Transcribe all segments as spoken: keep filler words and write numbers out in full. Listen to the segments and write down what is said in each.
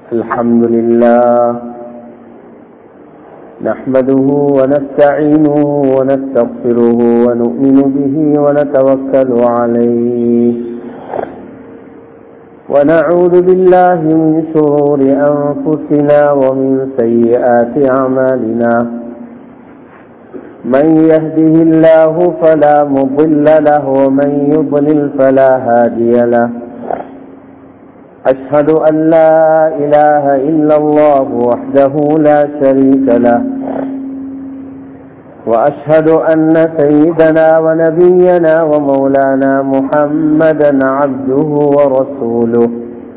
الحمد لله نحمده ونستعينه ونستغفره ونؤمن به ونتوكل عليه ونعوذ بالله من شرور أنفسنا ومن سيئات أعمالنا من يهده الله فلا مضل له ومن يضلل فلا هادي له أشهد أن لا إله إلا الله وحده لا شريك له وأشهد أن سيدنا ونبينا ومولانا محمدا عبده ورسوله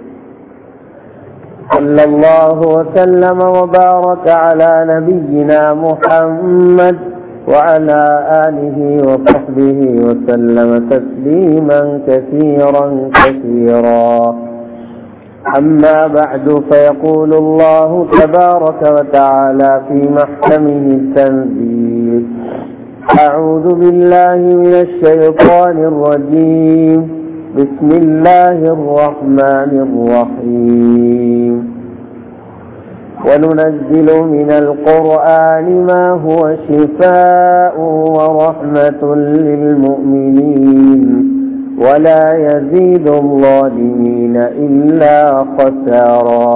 صلى الله وسلم وبارك على نبينا محمد وعلى آله وصحبه وسلم تسليما كثيرا كثيرا أما بعد فيقول الله تبارك وتعالى في محكمه التنزيل أعوذ بالله من الشيطان الرجيم بسم الله الرحمن الرحيم وننزل من القرآن ما هو شفاء ورحمة للمؤمنين ولا يزيد الظالمين إلا خسارا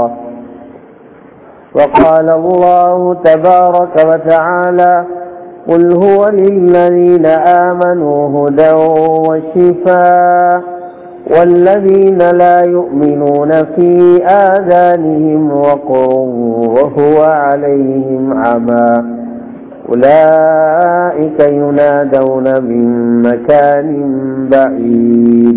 وقال الله تبارك وتعالى قل هو للذين آمنوا هدى وشفاء والذين لا يؤمنون في آذانهم وقر وهو عليهم عمى أولئك ينادون من مكان بعيد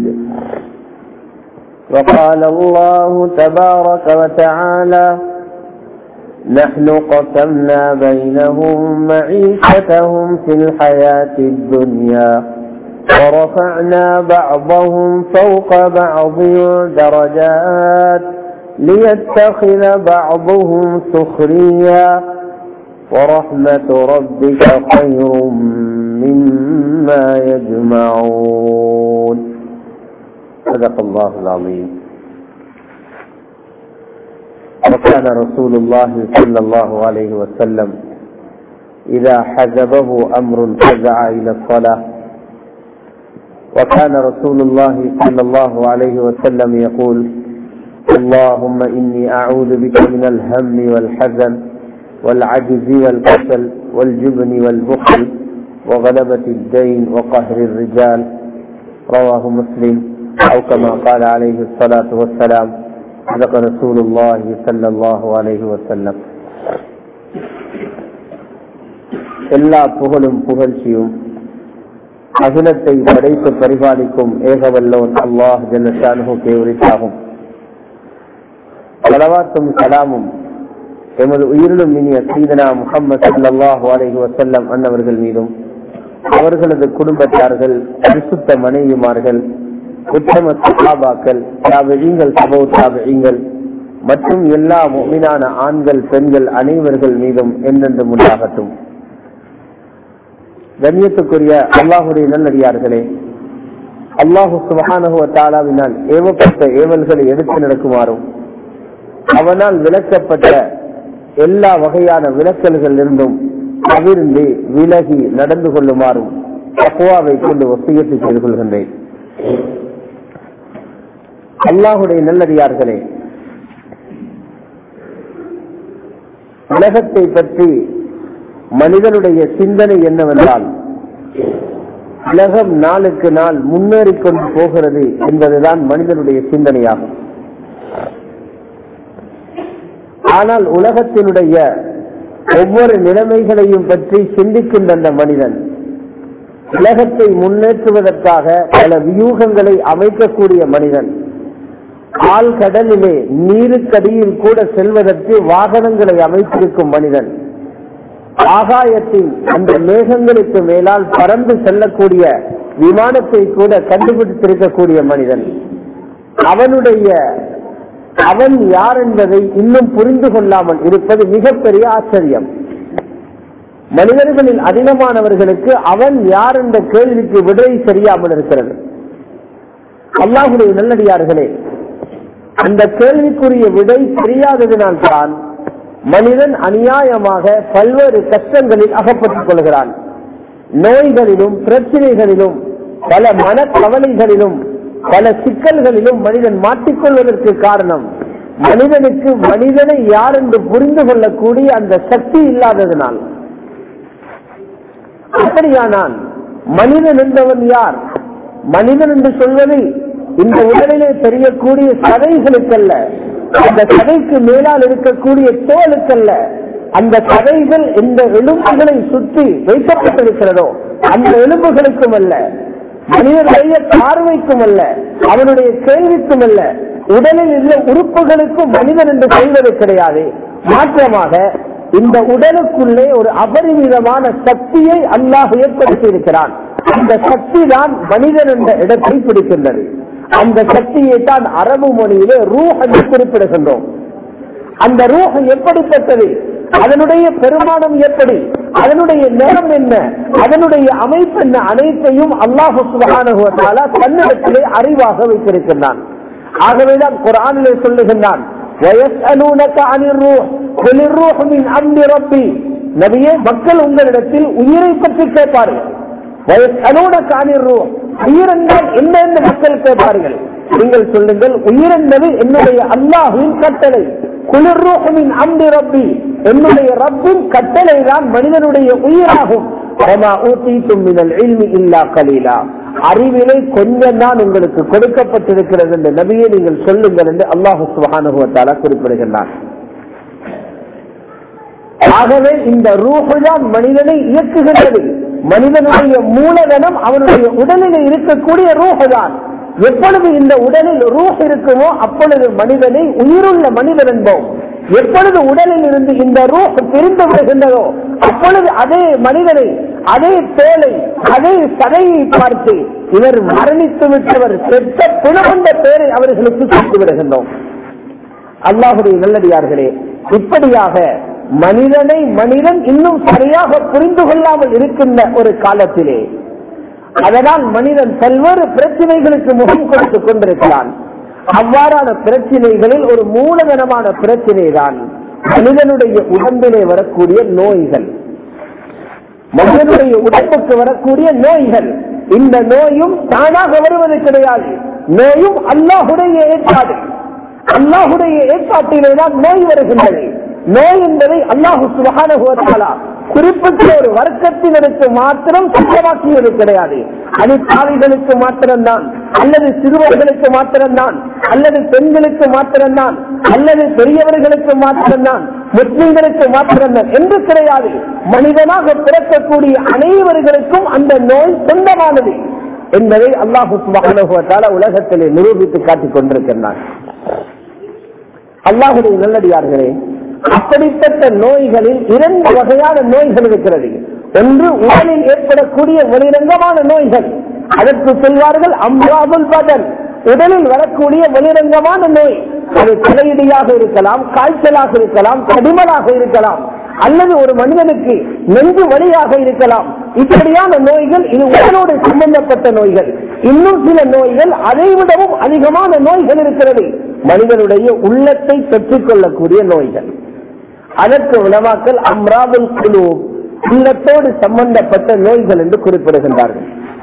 وقال الله تبارك وتعالى نحن قسمنا بينهم معيشتهم في الحياة الدنيا ورفعنا بعضهم فوق بعض درجات ليتخذ بعضهم سخريا ورحمة ربك خير مما يجمعون صدق الله العظيم. وكان رسول الله صلى الله عليه وسلم إذا حزبه أمر فزع إلى الصلاة وكان رسول الله صلى الله عليه وسلم يقول اللهم إني أعوذ بك من الهم والحزن والعجز والكسل والجبن والبخل وغلبة الدين وقهر الرجال رواه مسلم أو كما قال عليه الصلاة والسلام صدق رسول الله صلى الله عليه وسلم. எல்லா புகழும் புகழ்ச்சியும் அகிலத்தை படைத்து பரிபாலிக்கும் ஏகவல்லோன் அல்லாஹ் ஜல்ல ஷானுஹுக்கே உரித்தாகும். ஸலவாத்தும் ஸலாமும் எமது உயிரிலும் இனிய சையதுனா முஹம்மது ஸல்லல்லாஹு அலைஹி வஸல்லம் அன்னவர்கள் மீதும் அவர்களது குடும்பத்தார்கள் பரிசுத்த மனைவிமார்கள் உத்தம சஹாபாக்கள் தாபிஈன்கள் தபூ தாபிஈன்கள் மற்றும் எல்லா முஃமினான ஆண்கள் பெண்கள் அனைவர்கள் மீதும் என்றென்றும் உண்டாகட்டும். கண்ணியத்துக்குரிய அல்லாஹுடைய நல்லடியார்களே, அல்லாஹு சுப்ஹானஹு வ தஆலாவினால் ஏவப்பட்ட ஏவல்களை எடுத்து நடக்குமாறும் அவனால் விளக்கப்பட்ட எல்லா வகையான விலக்கல்கள் இருந்தும் தவிர்ந்து விலகி நடந்து கொள்ளுமாறும் தக்வாவை கொண்டு வசியத்து செய்து கொள்கின்றேன். அல்லாஹுடைய நல்லடியார்களே, உலகத்தை பற்றி மனிதனுடைய சிந்தனை என்னவென்றால் உலகம் நாளுக்கு நாள் முன்னேறிக் கொண்டு போகிறது என்பதுதான் மனிதனுடைய சிந்தனையாகும். ஆனால் உலகத்தினுடைய ஒவ்வொரு நிலைமைகளையும் பற்றி சிந்திக்கின்ற அந்த மனிதன் உலகத்தை முன்னேற்றுவதற்காக பல வியூகங்களை அமைக்கக்கூடிய மனிதன் ஆழ்கடலிலே நீருக்கடியில் கூட செல்வதற்கு வாகனங்களை அமைத்திருக்கும் மனிதன் ஆகாயத்தின் அந்த மேகங்களுக்கு மேலால் பறந்து செல்லக்கூடிய விமானத்தை கூட கண்டுபிடித்திருக்கக்கூடிய மனிதன் அவனுடைய அவன் யார் என்பதை இன்னும் புரிந்து கொள்ளாமல் இருப்பது மிகப்பெரிய ஆச்சரியம். மனிதர்களில் அதிகமானவர்களுக்கு அவன் யார் என்ற கேள்விக்கு விடை தெரியாமல் இருக்கிறது. அல்லாஹ்வுடைய நல்லடியார்களே, அந்த கேள்விக்குரிய விடை தெரியாததினால்தான் மனிதன் அநியாயமாக பல்வேறு கஷ்டங்களில் அகப்பட்டுக் கொள்கிறான். நோய்களிலும் பிரச்சனைகளிலும் பல மனக்கவலைகளிலும் பல சிக்கல்களிலும் மனிதன் மாட்டிக்கொள்வதற்கு காரணம் மனிதனுக்கு மனிதனை யார் என்று புரிந்து கொள்ளக்கூடிய அந்த சக்தி இல்லாததனால். அப்படியானால் மனிதன் என்பவன் யார்? மனிதன் என்று சொல்வது இந்த உடலிலே தெரியக்கூடிய சதைகளுக்கல்ல, அந்த சதைக்கு மேலால் இருக்கக்கூடிய தோலுக்கல்ல, அந்த சதைகள் எந்த எலும்புகளை சுற்றி வைக்கப்பட்டிருக்கிறதோ அந்த எலும்புகளுக்கும் அல்ல, மனிதனுடைய பார்வைக்கும் அல்ல, அவனுடைய கேள்விக்கும் அல்ல, உடலில் உள்ள உறுப்புகளுக்கும் மனிதன் என்று சொல்வது கிடையாது. மாற்றமாக இந்த உடலுக்குள்ளே ஒரு அபரிமிதமான சக்தியை அல்லாஹ் ஏற்படுத்தி இருக்கிறான். அந்த சக்தி தான் மனிதன் என்ற இடத்தை பிடிக்கின்றது. அந்த சக்தியை தான் அரபு மொழியிலே ரூஹ் என்று குறிப்பிடுகின்றோம். அந்த ரூஹ் எப்படிப்பட்டது, அதனுடைய பெருமானம் எப்படி, அதனுடைய நிறம் என்ன, அதனுடைய அமைப்பு என்ன, அனைத்தையும் அல்லாஹ் சுப்ஹானஹு வ தஆலா தன்னிடத்திலே அறிவாக வைத்திருக்கின்றான். ஆகவேதான் குர்ஆனிலே சொல்லுகின்றான், வயஸ்அலூனக அனிர் ரூஹ் குலிர் ரூஹ் மின் அம்ரி ரப்பி. நபியே, மக்கள் உங்களிடத்தில் உயிரை பற்றி கேட்பார்கள். வயஸ்அலூனக அனிர் ரூஹ், உயிர் என்றால் என்ன என்று மக்கள் கேட்பார்கள். நீங்கள் சொல்லுங்கள், உயிர் என்பது என்னுடைய அல்லாஹ்வின் கட்டளை. குலிர் ரூஹ் மின் அம்ரி ரப்பி, என்னுடைய ரப்பின் கட்டளை தான் மனிதனுடைய உயிராகும். வமா ஊதீதும் மினல் இல்மி இல்லா கலீலா, அறிவிலே கொஞ்சம் தான் உங்களுக்கு கொடுக்கப்பட்டிருக்கிறது என்று நபியே நீங்கள் சொல்லுங்கள் என்று அல்லாஹ் சுப்ஹானஹு வ தஆலா குறிப்பிடுகின்றார். ஆகவே இந்த ரூஹ் தான் மனிதனை இயக்குகின்றது. மனிதனுடைய மூலதனம் அவனுடைய உடலில் இருக்கக்கூடிய ரூஹ் தான். எப்பொழுது இந்த உடலில் ரூஹ் இருக்குமோ அப்பொழுது மனிதனை உயிருள்ள மனிதன் என்போம். எப்பொழுது உடலில் இருந்து இந்த ரூஹ் பிரிந்து வருகின்றதோ அப்பொழுது அதே மனிதனை, அதே தோலை, அதே சதையை பார்த்து இவர் மரணித்து விட்டவர், செத்த புலவந்த பேரை அவர்களுக்கு கொடுத்து விடுகின்றோம். அல்லாஹுடைய நல்லடியார்களே, இப்படியாக மனிதனை மனிதன் இன்னும் சரியாக புரிந்து கொள்ளாமல் இருக்கின்ற ஒரு காலத்திலே அதனால் மனிதன் பல்வேறு பிரச்சனைகளுக்கு முகம் கொடுத்துக் கொண்டிருக்கிறான். அவ்வாறான பிரச்சனைகளில் ஒரு மூலதனமான பிரச்சனை தான் மனிதனுடைய உடம்பிலே வரக்கூடிய நோய்கள், மனிதனுடைய உடம்புக்கு வரக்கூடிய நோய்கள். இந்த நோயும் தானாக வருவது கிடையாது, நோயும் அல்லாஹுடைய ஏற்பாடு. அல்லாஹுடைய ஏற்பாட்டிலே தான் நோய் வருகின்றது. நோய் என்பதை அல்லாஹ் சுப்ஹானஹு வ தஆலா குறிப்பிட்ட ஒரு வர்க்கத்தினருக்கு மாத்திரம் சுத்தமாக்கியது கிடையாது. அது பாவிகளுக்கு மாத்திரம்தான், அல்லது சிறுவர்களுக்கு மாத்திரம்தான், அல்லது பெண்களுக்கு மாத்திரம்தான், அல்லது பெரியவர்களுக்கு மாத்திரம்தான், முஸ்லிம்களுக்கு மாத்திரம்தான் என்று கிடையாது. மனிதனாக பிறக்கக்கூடிய அனைவர்களுக்கும் அந்த நோய் சொந்தமானது என்பதை அல்லாஹ் சுப்ஹானஹு வ தஆலா உலகத்திலே நிரூபித்து காட்டிக் கொண்டிருக்கிறார். அல்லாஹுடைய நல்லடியார்களே, அப்படிப்பட்ட நோய்களில் இரண்டு வகையான நோய்கள் இருக்கிறது. ஒன்று உடலில் ஏற்படக்கூடிய வெளிரங்கமான நோய்கள், அதற்கு சொல்வார்கள் அம்ராதுல் பதன், உடலில் வரக்கூடிய வெளிரங்கமான நோய். அது தலையிடியாக இருக்கலாம், காய்ச்சலாக இருக்கலாம், கடிமலாக இருக்கலாம், அல்லது ஒரு மனிதனுக்கு நெஞ்சு வலியாக இருக்கலாம். இப்படியான நோய்கள் இது உடலோடு சம்பந்தப்பட்ட நோய்கள். இன்னும் சில நோய்கள் அதை விடவும் அதிகமான நோய்கள் இருக்கிறது, மனிதனுடைய உள்ளத்தை பெற்றுக் கொள்ளக்கூடிய நோய்கள். அதற்கு உலமாக்கள் அம்ராதுல் குலூப், உள்ளத்தோடு சம்பந்தப்பட்ட நோய்கள் என்று குறிப்பிடுகின்றார்கள்.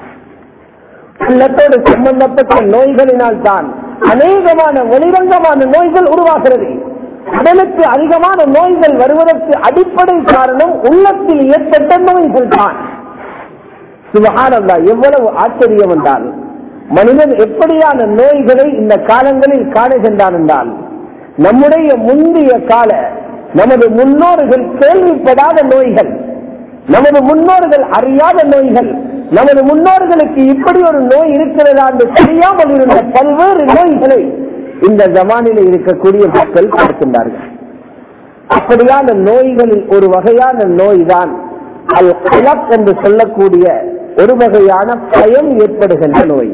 உள்ளத்தோடு சம்பந்தப்பட்ட நோய்களினால் தான் அநேகமான வெளிரங்கமான நோய்கள் உருவாகிறது. உடலுக்கு அதிகமான நோய்கள் வருவதற்கு அடிப்படை காரணம் உள்ளத்தில் ஏற்பட்ட நோய்கள் தான். சுப்ஹானல்லாஹ், எவ்வளவு ஆச்சரியம் என்றால் மனிதன் எப்படியான நோய்களை இந்த காலங்களில் காணுகின்றான் என்றால், நம்முடைய முந்தைய கால நமது முன்னோர்கள் கேள்விப்படாத நோய்கள், நமது முன்னோர்கள் அறியாத நோய்கள், நமது முன்னோர்களுக்கு இப்படி ஒரு நோய் இருக்கிறதா என்று தெரியாமல் இருந்த பல்வேறு நோய்களை இந்த ஜமானில் இருக்கக்கூடிய மக்கள் பார்க்கின்றார்கள். அப்படியான நோய்களில் ஒரு வகையான நோய் தான் அல் கலக் என்று சொல்லக்கூடிய ஒரு வகையான பயம் ஏற்படுகின்ற நோய்.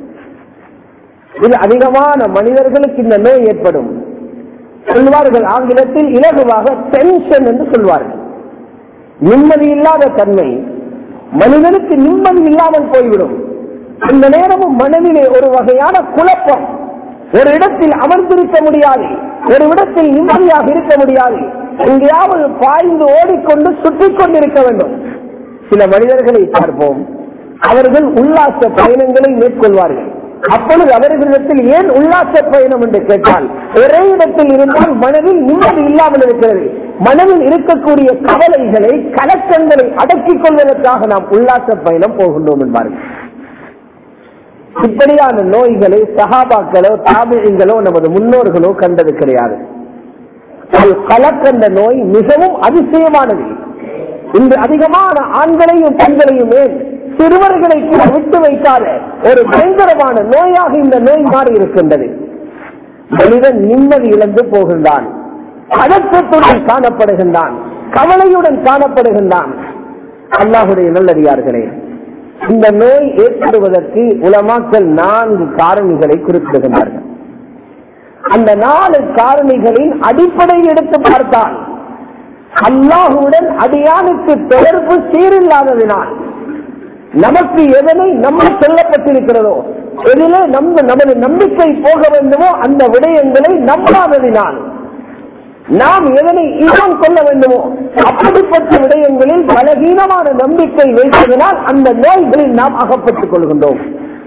இது அதிகமான மனிதர்களுக்கு இந்த நோய் ஏற்படும். சொல்வார்கள் ஆங்கிலத்தில் இலகுவாக டென்ஷன் என்று சொல்வார்கள். நிம்மதி இல்லாத தன்மை, மனிதனுக்கு நிம்மதி இல்லாமல் போய்விடும். இந்த நேரமும் மனதிலே ஒரு வகையான குழப்பம், ஒரு இடத்தில் அமர்ந்திருக்க முடியாது, ஒரு இடத்தில் நிம்மதியாக இருக்க முடியாது, எங்கேயாவது பாய்ந்து ஓடிக்கொண்டு சுற்றி கொண்டிருக்க வேண்டும். சில மனிதர்களை பார்ப்போம், அவர்கள் உல்லாச பயணங்களை மேற்கொள்வார்கள். அப்பொழுது அவர்களிடத்தில் ஏன் உல்லாச பயணம் என்று கேட்டால், ஒரே இடத்தில் இருந்தால் மனதில் நிம்மதி இல்லாமல் இருக்கிறது. மனதில் இருக்கக்கூடிய கவலைகளை, கலக்கங்களை அடக்கிக் கொள்வதற்காக நாம் உல்லாச பயணம் போகின்றோம் என்பார்கள். இப்படியான நோய்களை சஹாபாக்களோ தாபிஈங்களோ நமது முன்னோர்களோ கண்டது கிடையாது. கலக்கண்ட நோய் மிகவும் அதிசயமானது. இன்று அதிகமான ஆண்களையும் பெண்களையும் ஏன் சிறுவர்களை கூட விட்டு வைக்காத ஒரு பயங்கரமான நோயாக இந்த நோய் மாறி இருக்கின்றது. மனிதன் நிம்மதி இழந்து போகின்றான், அடக்கத்துடன் காணப்படுகின்றான், கவலையுடன் காணப்படுகின்றான். அல்லாஹுடைய நல்லடியார்களே, இந்த நோய் ஏற்படுவதற்கு உலமாக்கள் நான்கு காரணிகளை குறிப்பிடுகின்றார்கள். அந்த நாலு காரணிகளின் அடிப்படை எடுத்து பார்த்தால், அல்லாஹுடன் அடியானுக்கு தொடர்பு சீரில்லாததினால், நமக்கு எதனை நம்ப சொல்லப்பட்டிருக்கிறதோ, எதிலே நம்ம நமது நம்பிக்கை போக வேண்டுமோ அந்த விடயங்களை நம்பாததினால், நாம் எதனை ஈமான் கொள்ள வேண்டுமோ அப்படிப்பட்ட விடயங்களில் பலகீனமான நம்பிக்கை வைப்பதனால் அந்த நோய்களில் நாம் அகப்பட்டுக் கொள்கின்றோம்.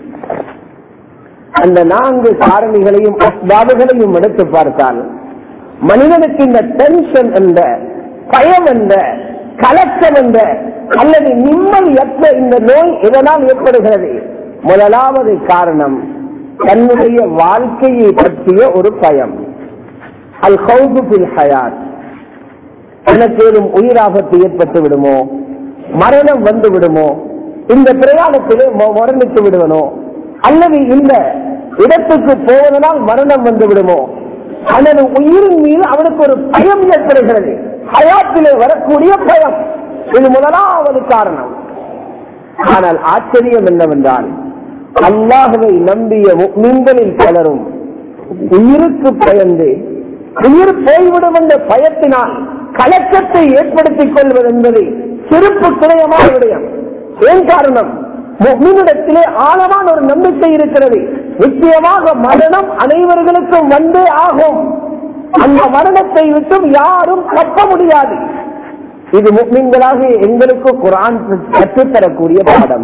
அந்த நான்கு காரணிகளையும் அஸ்பாபுகளையும் எடுத்து பார்த்தால், மனிதனுக்கு இந்த டென்ஷன் என்ற, பயம் என்ற, கலக்கம் என்ற அல்லது நிம்மதியற்ற இந்த நோய் எதனால் ஏற்படுகிறது? முதலாவது காரணம் தன்னுடைய வாழ்க்கையை பற்றிய ஒரு பயம். அல் ஹவுஃபு ஃபில் ஹயாத், எனக்கு ஏதும் உயிராபத்து ஏற்பட்டு விடுமோ, மரணம் வந்து விடுமோ, இந்த பிரயாணத்திலே மரணித்து விடுவனோ, அல்லது இந்த இடத்துக்கு போவதனால் மரணம் வந்து விடுமோ, அல்லது உயிரின் மீது அவனுக்கு ஒரு பயம் ஏற்படுகிறது. ஹயாத்திலே வரக்கூடிய பயம், இது முதலாவது காரணம். ஆனால் ஆச்சரியம் என்னவென்றால், அல்லாஹ்வை நம்பிய முஃமின்களில் பலரும் உயிருக்கு பயந்து, உயிர் போய்விடும் என்ற பயத்தினால் கலக்கத்தை ஏற்படுத்திக் கொள்வது என்பது சிறப்பு கிரயமான விடயம். ஏன் காரணம்? முஃமினிடத்திலே ஆழமான ஒரு நம்பிக்கை இருக்கிறது. நிச்சயமாக மரணம் அனைவர்களுக்கும் வந்தே ஆகும், அந்த மரணத்தை விட்டும் யாரும் தப்ப முடியாது. இது முஃமின்களாக எங்களுக்கு குர்ஆன் கற்றுத்தரக்கூடிய பாடம்.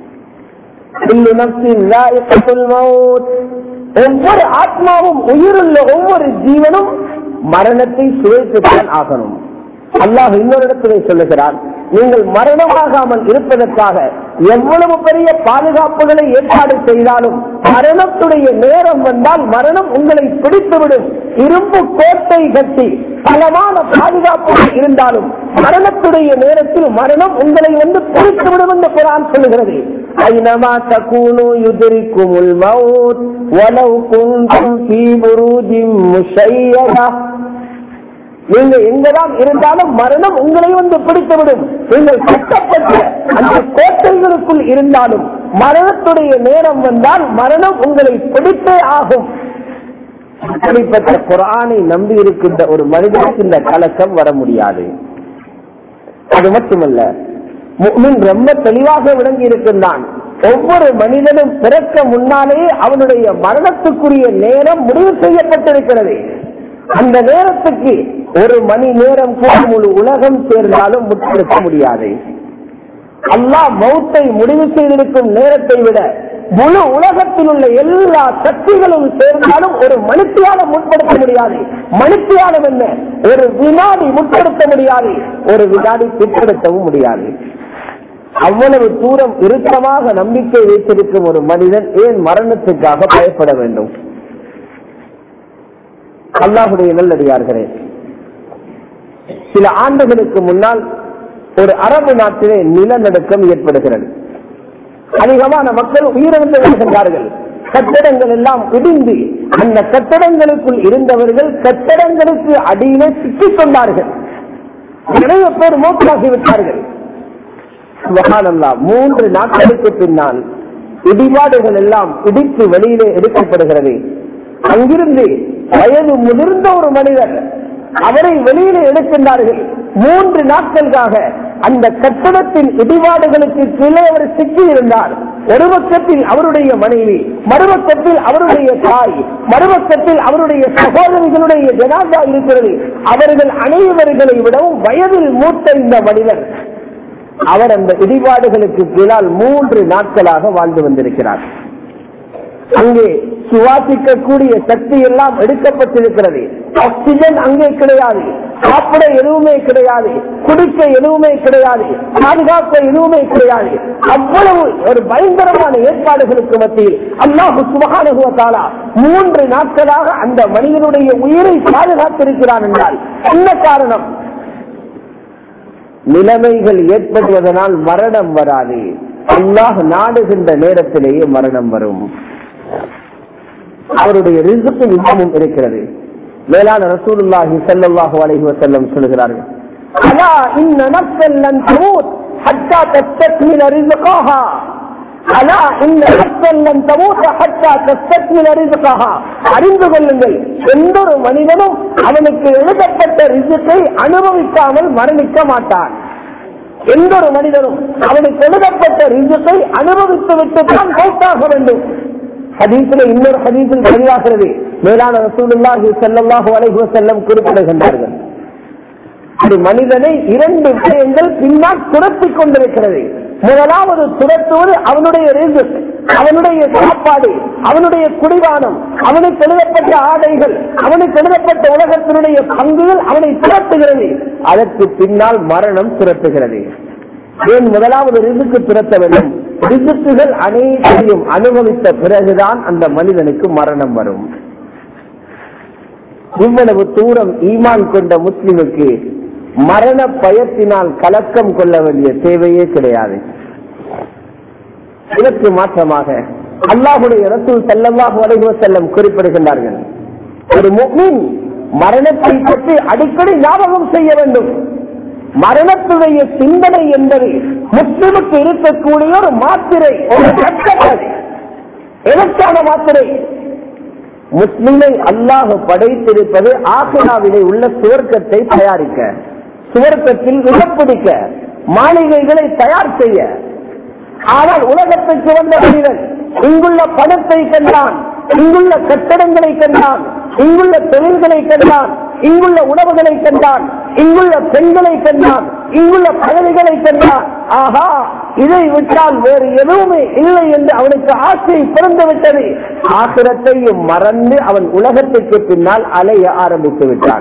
ஒவ்வொரு ஆத்மாவும், உயிருள்ள ஒவ்வொரு ஜீவனும் மரணத்தை சுவைத்துத்தான் ஆகணும். அல்லாஹ் இன்னொரு இடத்திலே சொல்லுகிறான், நீங்கள் மரணமாகாமல் இருப்பதற்காக எவ்வளவு பெரிய பாதுகாப்புகளை ஏற்பாடு செய்தாலும் மரணத்துடைய நேரம் வந்தால் மரணம் உங்களை பிடித்துவிடும். இரும்பு கோட்டை கட்டி பலமான பாதுகாப்புகள் இருந்தாலும் மரணத்துடைய நேரத்தில் மரணம் உங்களை வந்து பிடித்துவிடும் என்று குர்ஆன் சொல்லுகிறது. ஐனமா தகூனு யுத்ரிகுமுல் மௌத் வலவ் குன்தும் ஃபீ புரூஜின் முஷய்யதா, நீங்க எங்கதான் இருந்தாலும் மரணம் உங்களை வந்து பிடித்துவிடும். நீங்கள் கட்டப்பட்ட அந்த கோட்டைகளுக்குள் இருந்தாலும் மரணத்துடைய நேரம் வந்தால் மரணம் உங்களை பிடித்தே ஆகும். அப்படிப்பட்ட குர்ஆனை நம்பி இருக்கின்ற ஒரு மனிதனுக்கு இந்த கலக்கம் வர முடியாது. அது மட்டுமல்ல, முஃமின் ரொம்ப தெளிவாக விளங்கி இருக்கின்றான். ஒவ்வொரு மனிதனும் பிறக்க முன்னாலே அவனுடைய மரணத்துக்குரிய நேரம் முடிவு செய்யப்பட்டிருக்கிறது. அந்த நேரத்துக்கு ஒரு மணி நேரம் கூட முழு உலகம் சேர்ந்தாலும் முற்படுத்த முடியாது. அல்லாஹ் மௌத்தை முடிவு செய்திருக்கும் நேரத்தை விட முழு உலகத்தில் உள்ள எல்லா சக்திகளும் சேர்ந்தாலும் ஒரு மணித்தியாலம் முற்படுத்த முடியாது. மணித்தியாலம் என்ன? ஒரு வினாடி முற்படுத்த முடியாது, ஒரு வினாடி பிற்படுத்தவும் முடியாது. அவ்வளவு தூரம் இறுக்கமாக நம்பிக்கை வைத்திருக்கும் ஒரு மனிதன் ஏன் மரணத்துக்காக பயப்பட வேண்டும்? அல்லாஹுடைய நல்லடியார்களே, சில ஆண்டுகளுக்கு முன்னால் ஒரு அரபு நாட்டிலே நிலநடுக்கம் ஏற்படுகிறது. அதிகமான மக்கள் உயிரிழந்து வருகின்றார்கள். கட்டடங்கள் எல்லாம் இடிந்து அந்த கட்டடங்களுக்குள் இருந்தவர்கள் கட்டடங்களுக்கு அடியிலே சிக்கிக் கொண்டார்கள். நிறைய பேர் மூத்தாகிவிட்டார்கள். சுப்ஹானல்லாஹ், மூன்று நாட்களுக்கு பின்னால் இடிபாடுகள் எல்லாம் இடித்து வெளியிலே எடுக்கப்படுகிறது. அங்கிருந்து வயது முதிர்ந்த ஒரு மனிதர், அவரை வெளியிலே எடுக்கின்றார்கள். மூன்று நாட்களுக்காக அந்த கட்டடத்தின் இடிபாடுகளுக்கு கீழே அவர் சிக்கி இருந்தார். ஒரு பக்கத்தில் அவருடைய மனைவி, மறுபக்கத்தில் அவருடைய தாய், மறுபக்கத்தில் அவருடைய சகோதரிகளுடைய ஜனாதா இருக்கிறது. அவர்கள் அனைவர்களை விடவும் வயதில் மூத்த இந்த மனிதர் அவர் அந்த இடிபாடுகளுக்கு கீழால் மூன்று நாட்களாக வாழ்ந்து வந்திருக்கிறார். அங்கே சுவாசிக்கக்கூடிய சக்தி எல்லாம் எடுக்கப்பட்டிருக்கிறது. ஆக்சிஜன் அங்கே கிடையாது, சாப்பிட எதுவுமே கிடையாது, குடிக்க எதுவுமே கிடையாது, பாதுகாக்க எதுவுமே கிடையாது. அவ்வளவு ஒரு பயங்கரமான ஏற்பாடுகளுக்கு மத்தியில் அல்லாஹ் சுப்ஹானஹு வ தஆலா மூன்று நாட்களாக அந்த மனிதனுடைய உயிரை பாதுகாத்திருக்கிறான் என்றால் என்ன காரணம்? நிலைமைகள் ஏற்படுவதனால் மரணம் வராது. அல்லாஹ் நாடுகின்ற நேரத்திலேயே மரணம் வரும். அவருடைய ரிஸ்க் இன்னமும் இருக்கிறது. மேலான ரசூலுல்லாஹி ஸல்லல்லாஹு அலைஹி வஸல்லம் சொல்கிறார்கள், அலா இன்ன நஃப்ஸன் லன் தமூத் ஹத்தா தஸ்தக்மில ரிஸ்கஹா. அலா இன்ன நஃப்ஸன் லன் தமூத் ஹத்தா தஸ்தக்மில ரிஸ்கஹா. அறிந்து கொள்ளுங்கள், எந்த ஒரு மனிதனும் அவனுக்கு எழுதப்பட்ட ரிஸ்கை அனுபவிக்காமல் மரணிக்க மாட்டான். எந்த ஒரு மனிதனும் அவனுக்கு எழுதப்பட்ட ரிஸ்கை அனுபவித்து விட்டு தான் மௌத்தாக வேண்டும். ஹதீஸில் இன்னொரு ஹதீஸில் பதிவாகிறது. மேலான ரசூலுல்லாஹி ஸல்லல்லாஹு அலைஹி வஸல்லம் குறிப்பிடுகின்றார்கள், ஒரு மனிதனை இரண்டு விஷயங்கள் பின்னால் துரத்திக் கொண்டிருக்கிறது. முதலாவது துரத்துவது அவனுடைய ரிஸ்க், அவனுடைய சாப்பாடு, அவனுடைய குடிவானம், அவனுக்கு எழுதப்பட்ட ஆடைகள், அவனுக்கு எழுதப்பட்ட உலகத்தினுடைய பங்குகள் அவனை துரத்துகிறது. அதற்கு பின்னால் மரணம் துரத்துகிறது. ஏன் முதலாவது ரிஸ்க்கு துரத்த வேண்டும்? ரிஸ்க்குகள் அனைத்தையும் அனுபவித்த பிறகுதான் அந்த மனிதனுக்கு மரணம் வரும். இவ்வளவு தூரம் ஈமான் கொண்ட முஸ்லிமுக்கு மரண பயத்தினால் கலக்கம் கொள்ள வேண்டிய தேவையே கிடையாது. இதற்கு மாற்றமாக அல்லாஹ்வுடைய ரசூல் ஸல்லல்லாஹு அலைஹி வஸல்லம் குறிப்பிடுகின்றார்கள், ஒரு முஃமின் மரணத்தை பற்றி அடிக்கடி ஞாபகம் செய்ய வேண்டும். மரணத்துடைய சிந்தனை என்பது முஸ்லிமுக்கு இருக்கக்கூடிய ஒரு மாத்திரை, ஒரு கட்டளை. எதற்கான மாத்திரை? முஸ்லிமை அல்லாஹ் படைத்திருப்பது ஆகிராவிலே உள்ள சுவர்க்கத்தை தயாரிக்க, சுவர்க்கத்தில் விடப்பிடிக்க, மாளிகைகளை தயார் செய்ய. ஆனால் உலகத்துக்கு வந்த மனிதன் இங்குள்ள பணத்தை கண்டான், இங்குள்ள கட்டடங்களை கண்டான், இங்குள்ள தொழில்களை கண்டான், இங்குள்ள உணவுகளை கண்டான், இங்குள்ள பெண்களை கண்டான், இங்குள்ள பதவிகளை கண்டான். ஆஹா, இதை விட்டால் வேறு எதுவுமே இல்லை என்று அவனுக்கு ஆசை பிறந்து விட்டது. ஆகிரத்தையும் மறந்து அவன் உலகத்திற்கு பின்னால் அலைய ஆரம்பித்து விட்டான்.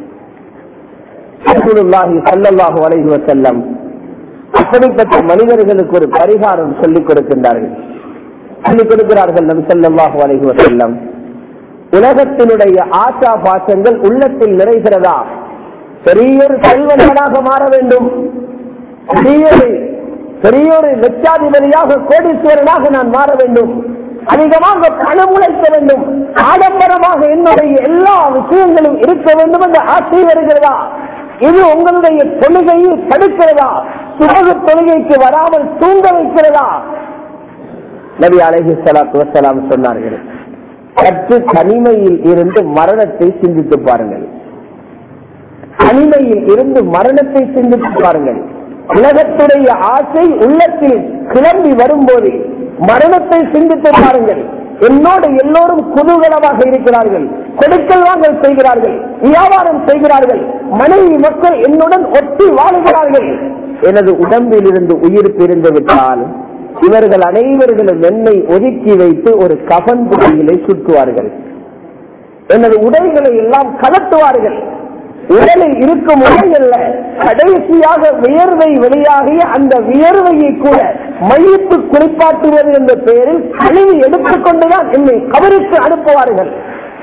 ரசூலுல்லாஹி ஸல்லல்லாஹு அலைஹி வஸல்லம் அப்படிப்பட்ட மனிதர்களுக்கு ஒரு பரிகாரம் சொல்லிக் கொடுக்கின்றார்கள். சொல்லிக் கொடுக்கிறார்கள் நபி ஸல்லல்லாஹு அலைஹி வஸல்லம், உலகத்தினுடைய ஆசா பாசங்கள் உள்ளத்தில் நிறைகிறதா? பெரியொரு செல்வந்தனாக மாற வேண்டும், பெரியொரு பெரியொரு லட்சாதிபதியாக கோடீஸ்வரனாக நான் மாற வேண்டும், அதிகமாக பணம் உழைக்க வேண்டும், ஆடம்பரமாக என்னுடைய எல்லா விஷயங்களும் இருக்க வேண்டும் என்ற ஆசை வருகிறதா? இது உங்களுடைய தொழுகையை தடுக்கிறதா? சுபஹ் தொழுகைக்கு வராமல் தூங்க வைக்கிறதா? நபி அலைஹிஸ்ஸலாத்து வஸ்ஸலாம் சொன்னார்கள், சற்று தனிமையில் இருந்து மரணத்தை சிந்தித்து பாருங்கள். தனிமையில் இருந்து மரணத்தை சிந்தித்து பாருங்கள். உலகத்துடைய ஆசை உள்ளத்தில் கிளம்பி வரும்போது மரணத்தை சிந்தித்து பாருங்கள். என்னோடு எல்லோரும் குதூகலமாக இருக்கிறார்கள், கொடுக்கல் வாங்கல் செய்கிறார்கள், வியாபாரம் செய்கிறார்கள், மனைவி மக்கள் என்னுடன் ஒட்டி வாழுகிறார்கள். எனது உடம்பில் இருந்து உயிர் பிரிந்து விட்டால் இவர்கள் அனைவர்களும் என்னை ஒதுக்கி வைத்து ஒரு கஃன் புகையிலை சுற்றுவார்கள், எனது உடைகளை எல்லாம் கலட்டுவார்கள். உடலில் இருக்கும் உடை அல்ல, கடைசியாக வியர்வை வெளியாகிய அந்த வியர்வையை கூட மையத்து குளிப்பாட்டுவது என்ற பெயரில் கழுவி எடுத்துக் கொண்டுதான் என்னை கபருக்கு அனுப்புவார்கள்.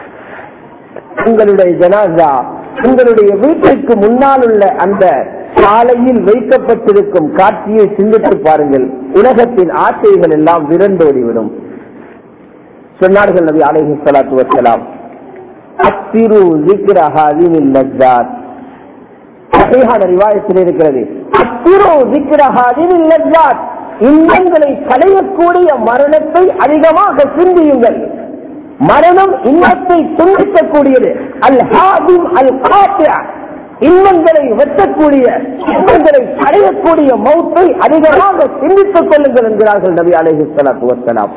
உங்களுடைய ஜனாசா உங்களுடைய வீட்டிற்கு முன்னால் உள்ள அந்த சாலையில் வைக்கப்பட்டிருக்கும் காட்சியை சிந்தித்து பாருங்கள். உலகத்தின் ஆசைகள் எல்லாம் விரண்டோடிவிடும். சொன்னார்கள் நபி அலைஹிஸ்ஸலாத்து வஸ்ஸலாம், அக்ஸிரு ஸிக்ர ஹாதிமில் லஸ்ஸாத். சஹீஹான ரிவாயத்தில் இருக்கிறது, அக்ஸிரு ஸிக்ர ஹாதிமில் லஸ்ஸாத், இன்பங்களை களையக்கூடிய மரணத்தை அதிகமாக சிந்தியுங்கள். மரணம் இன்பத்தை துண்டிக்கக்கூடியது. அல் ஹாதிம் அல் காத்திஅ, இன்பங்களை வெட்டக்கூடிய இன்பங்களை அடையக்கூடிய மௌத்தை அதிகமாக சிந்தித்துக் கொள்ளுங்கள் என்கிறார்கள் நபி அலைஹிஸ்ஸலாத்து வஸ்ஸலாம்.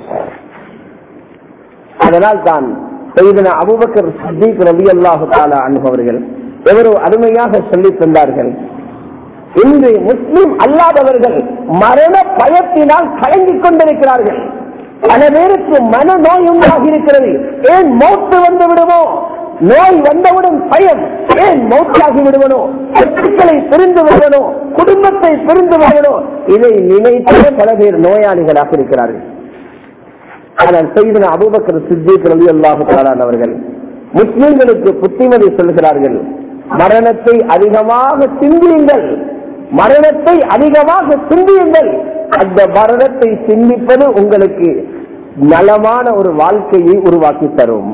அதனால் தான் சையதுனா அபூபக்கர் சித்தீக் ரலியல்லாஹு தஆலா அன்ஹு அவர்கள் எவரோ அருமையாக சொல்லி தந்தார்கள், இன்று முஸ்லிம் அல்லாதவர்கள் மரண பயத்தினால் கலங்கிக் கொண்டிருக்கிறார்கள். பல பேருக்கு மனநோய் உண்டாகி இருக்கிறது. ஏன் மௌத்து வந்து விடுமோ, நோய் வந்தவுடன் பயம், ஏன் மௌத்தாகி விடுவனோ, சொத்துக்களை பிரிந்து விடுவனோ, குடும்பத்தை பிரிந்து விடுவனோ, இதை நினைத்து பல பேர் நோயாளிகளாக இருக்கிறார்கள். ஆனால் சையதுனா அபூபக்கர் சித்தீக் ரலியல்லாஹு தஆலா அவர்கள் முஸ்லிம்களுக்கு புத்திமதி சொல்கிறார்கள், மரணத்தை அதிகமாக சிந்தியுங்கள், மரணத்தை அதிகமாக சிந்தியுங்கள். அந்த மரணத்தை சிந்திப்பது உங்களுக்கு நலமான ஒரு வாழ்க்கையை உருவாக்கி தரும்.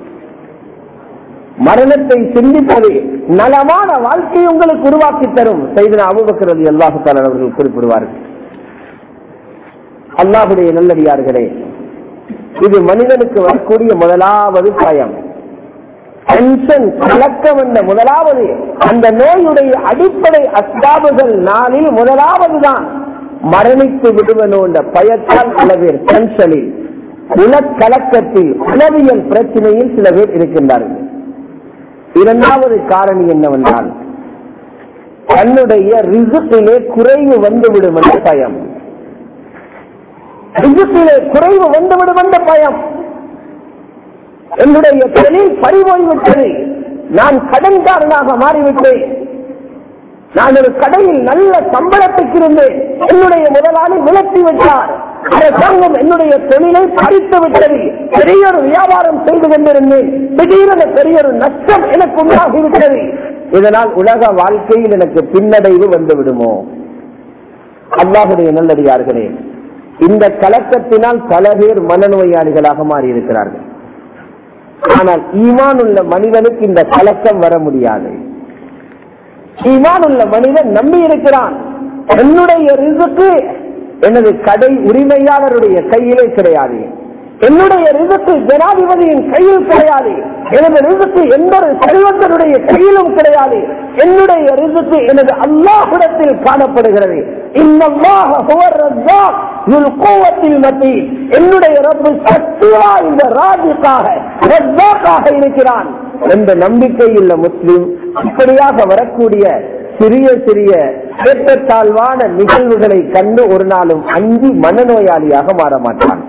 மரணத்தை சிந்திப்பது நலமான வாழ்க்கையை உங்களுக்கு உருவாக்கி தரும். சையதுனா அபூபக்கர் ரலியல்லாஹு தஆலா அவர்கள் குறிப்பிடுவார்கள். அல்லாஹ்வுடைய நல்லடியார்களே, இது மனிதனுக்கு வரக்கூடிய முதலாவது பயம், டென்ஷன், கலக்கம் என்ற முதலாவது அந்த நோயுடைய அடிப்படை அஸ்பாபுகள் நாளில் முதலாவது தான் மரணித்து விடுவனோ என்ற பயத்தால் சில பேர் டென்ஷனில், உலக்கலக்கத்தில், உளவியல் பிரச்சனையில் சில பேர் இருக்கின்றார்கள். இரண்டாவது காரணி என்னவென்றால் தன்னுடைய ரிசுக்கிலே குறைவு வந்துவிடும் என்ற பயம். ரிசுக்கிலே குறைவு வந்துவிடும் என்ற பயம். என்னுடைய தொழில் பறிபோய்விட்டது, நான் கடன்காரனாக மாறிவிட்டேன், நான் ஒரு கடையில் நல்ல சம்பளத்துக்கு இருந்தேன், என்னுடைய முதலாளி விலக்கி விட்டார், அரசாங்கம் என்னுடைய தொழிலை பறித்து விட்டது, பெரிய ஒரு வியாபாரம் செய்து கொண்டிருந்தேன், திடீரென பெரிய ஒரு நஷ்டம் எனக்கு உண்டாகிவிட்டது, இதனால் உலக வாழ்க்கையில் எனக்கு பின்னடைவு வந்து விடுமோ? அல்லாஹ்வுடைய நல்லடியார்களே, இந்த கலக்கத்தினால் பல பேர் மனநோயாளிகளாக மாறியிருக்கிறார்கள். ஆனால் ஈமான் உள்ள மனிதனுக்கு இந்த கலக்கம் வர முடியாது. ஈமான் உள்ள மனிதன் நம்பி இருக்கிறான், என்னுடைய ரிசுக்கு எனது கடை உரிமையாளருடைய கையிலே கிடையாது, என்னுடைய ரிசுக்கு ஜனாதிபதியின் கையில் கிடையாது, எனது ரிசுக்கு எந்த ஒரு செல்வந்தனுடைய கையிலும் கிடையாது, என்னுடைய ரிசுக்கு எனது அல்லாஹ்விடத்தில் காணப்படுகிறது. இன்னல்லாஹ ஹுவர் ரஸாக் ذுல் குவத்தில் மதீன், என்னுடைய ரப்பு சக்தி வாய்ந்த ராஜிக்காக ரஸாக்காக இருக்கிறான் என்ற நம்பிக்கையுள்ள முஸ்லிம் இப்படியாக வரக்கூடிய சிறிய சிறிய ஏற்றத்தாழ்வான நிகழ்வுகளை கண்டு ஒரு நாளும் அஞ்சி மனநோயாளியாக மாற மாட்டான்.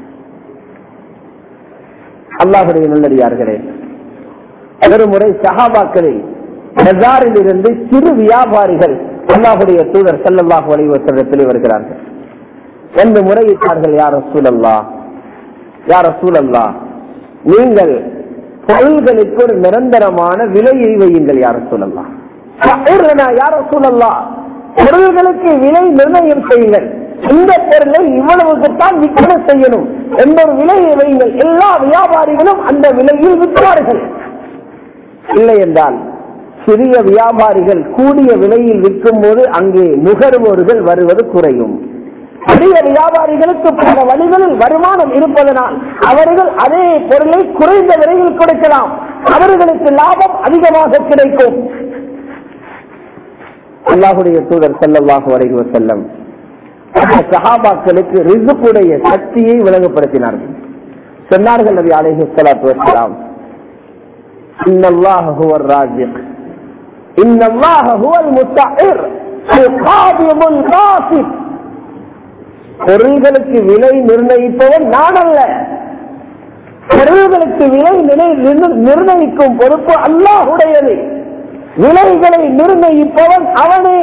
அல்லாஹ்வுடைய நல்லடியார்களே, ஒரு முறை சஹாபாக்களில் பஜாரில் இருந்து சிறு வியாபாரிகள் அல்லாஹ்வுடைய தூதர் ஸல்லல்லாஹு அலைஹி வஸல்லம் வருகிறார்கள். வந்து முறையிட்டார்கள், யா ரசூலல்லாஹ், யா ரசூலல்லாஹ், நீங்கள் பொருள்களுக்கு ஒரு நிரந்தரமான விலையை வையுங்கள், யா ரசூலல்லாஹ், யா ரசூலல்லாஹ், பொருள்களுக்கு விலை நிர்ணயம் செய்யுங்கள், இந்த பொருளை இவ்வளவுக்குத்தான் விற்பனை செய்யணும் என்ற ஒரு விலையை வையுங்கள். எல்லா வியாபாரிகளும் அந்த விலையில் விற்பார்கள். இல்லை என்றால் சிறிய வியாபாரிகள் கூடிய விலையில் விற்கும் போது அங்கே நுகர்வோர்கள் வருவது குறையும். பெரிய வியாபாரிகளுக்கு பல வழிகளில் வருமானம் இருப்பதனால் அவர்கள் அதே பொருளை குறைந்த விலையில் கொடுக்கலாம், அவர்களுக்கு லாபம் அதிகமாக கிடைக்கும். அல்லாஹ்வுடைய தூதர் ஸல்லல்லாஹு அலைஹி வஸல்லம் சஹாபாக்களுக்கு ரிஸ்குடைய சக்தியை விளங்கப்படுத்தினார்கள். சொன்னார்கள் நபி அலைஹிஸ்ஸலாத்து வஸ்ஸலாம், இன்னல்லாஹ ஹுவர் ராஸிக், இன்னல்லாஹ ஹுவல் முஸ்தஇர், அல் காபிமுல் பாசித். பொருள்களுக்கு விலை நிர்ணயிப்பவன் நான் அல்ல, பொருள்களுக்கு விலை நிர்ணயிக்கும் பொறுப்பு அல்லாஹ்வுடையது, விலைகளை நிர்ணயிப்பவன் அவனே.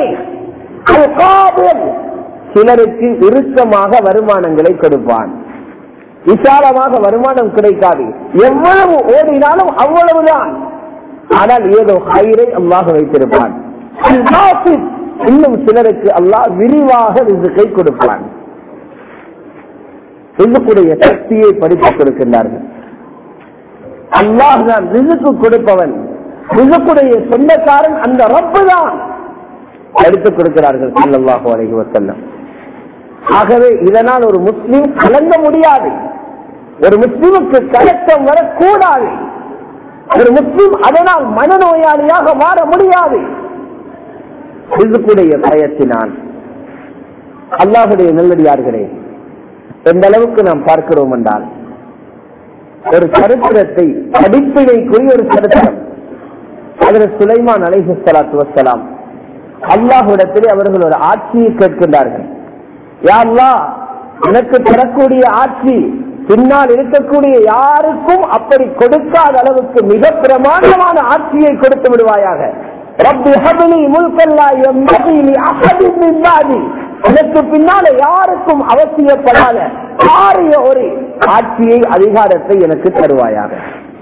சிலருக்கு இறுக்கமாக வருமானங்களை கொடுப்பான், விசாலமாக வருமானம் கிடைக்காது, எவ்வளவு ஓடினாலும் அவ்வளவுதான், ஆனால் ஏதோ ஹைரை அல்லாஹ் வைத்திருப்பான். இன்னும் சிலருக்கு அல்லாஹ் விரிவாக ரிஸ்கை கொடுப்பான். ரிஸ்குடைய சக்தியை படித்துக் கொடுக்கின்றார்கள். அல்லாஹ் தான் ரிஸ்கு கொடுப்பவன், ரிஸ்குடைய சொந்தக்காரன் அந்த ரப்பு தான் எடுத்துக் கொடுக்கிறார்கள் ஸல்லல்லாஹு அலைஹி வஸல்லம். ஆகவே இதனால் ஒரு முஸ்லிம் கலங்க முடியாது, ஒரு முஸ்லிமுக்கு கலக்கம் வரக்கூடாது. ஒரு முஸ்லிம் அதனால் மனநோயாளியாக மாற முடியாது. ரிசுக்குடைய பயத்தினால் அல்லாஹுடைய நல்லடியார்களே, எந்த அளவுக்கு நாம் பார்க்கிறோம் என்றால், ஒரு சரித்திரத்தை அடிப்படைக்குரிய ஒரு சரித்திரம். அதில் சுலைமான் அலைஹிஸ்ஸலாத்து வஸ்ஸலாம் அல்லாஹ்விடத்திலே அவர்கள் ஒரு ஆட்சியை கேட்கின்றார்கள். யா அல்லாஹ், எனக்கு தரக்கூடிய ஆட்சி பின்னால் இருக்கக்கூடிய யாருக்கும் அப்படி கொடுக்காத அளவுக்கு மிக பிரமாண்டமான ஆட்சியை கொடுத்து விடுவாயாக. ரப்பி ஹப்லி முல்கன் லா யம்பகி லி அஹதின் மின் பஅதி, எனக்கு பின்னால யாருக்கும் அவசியப்படாத பாரிய ஒரு ஆட்சியை, அதிகாரத்தை எனக்கு தருவாயாக.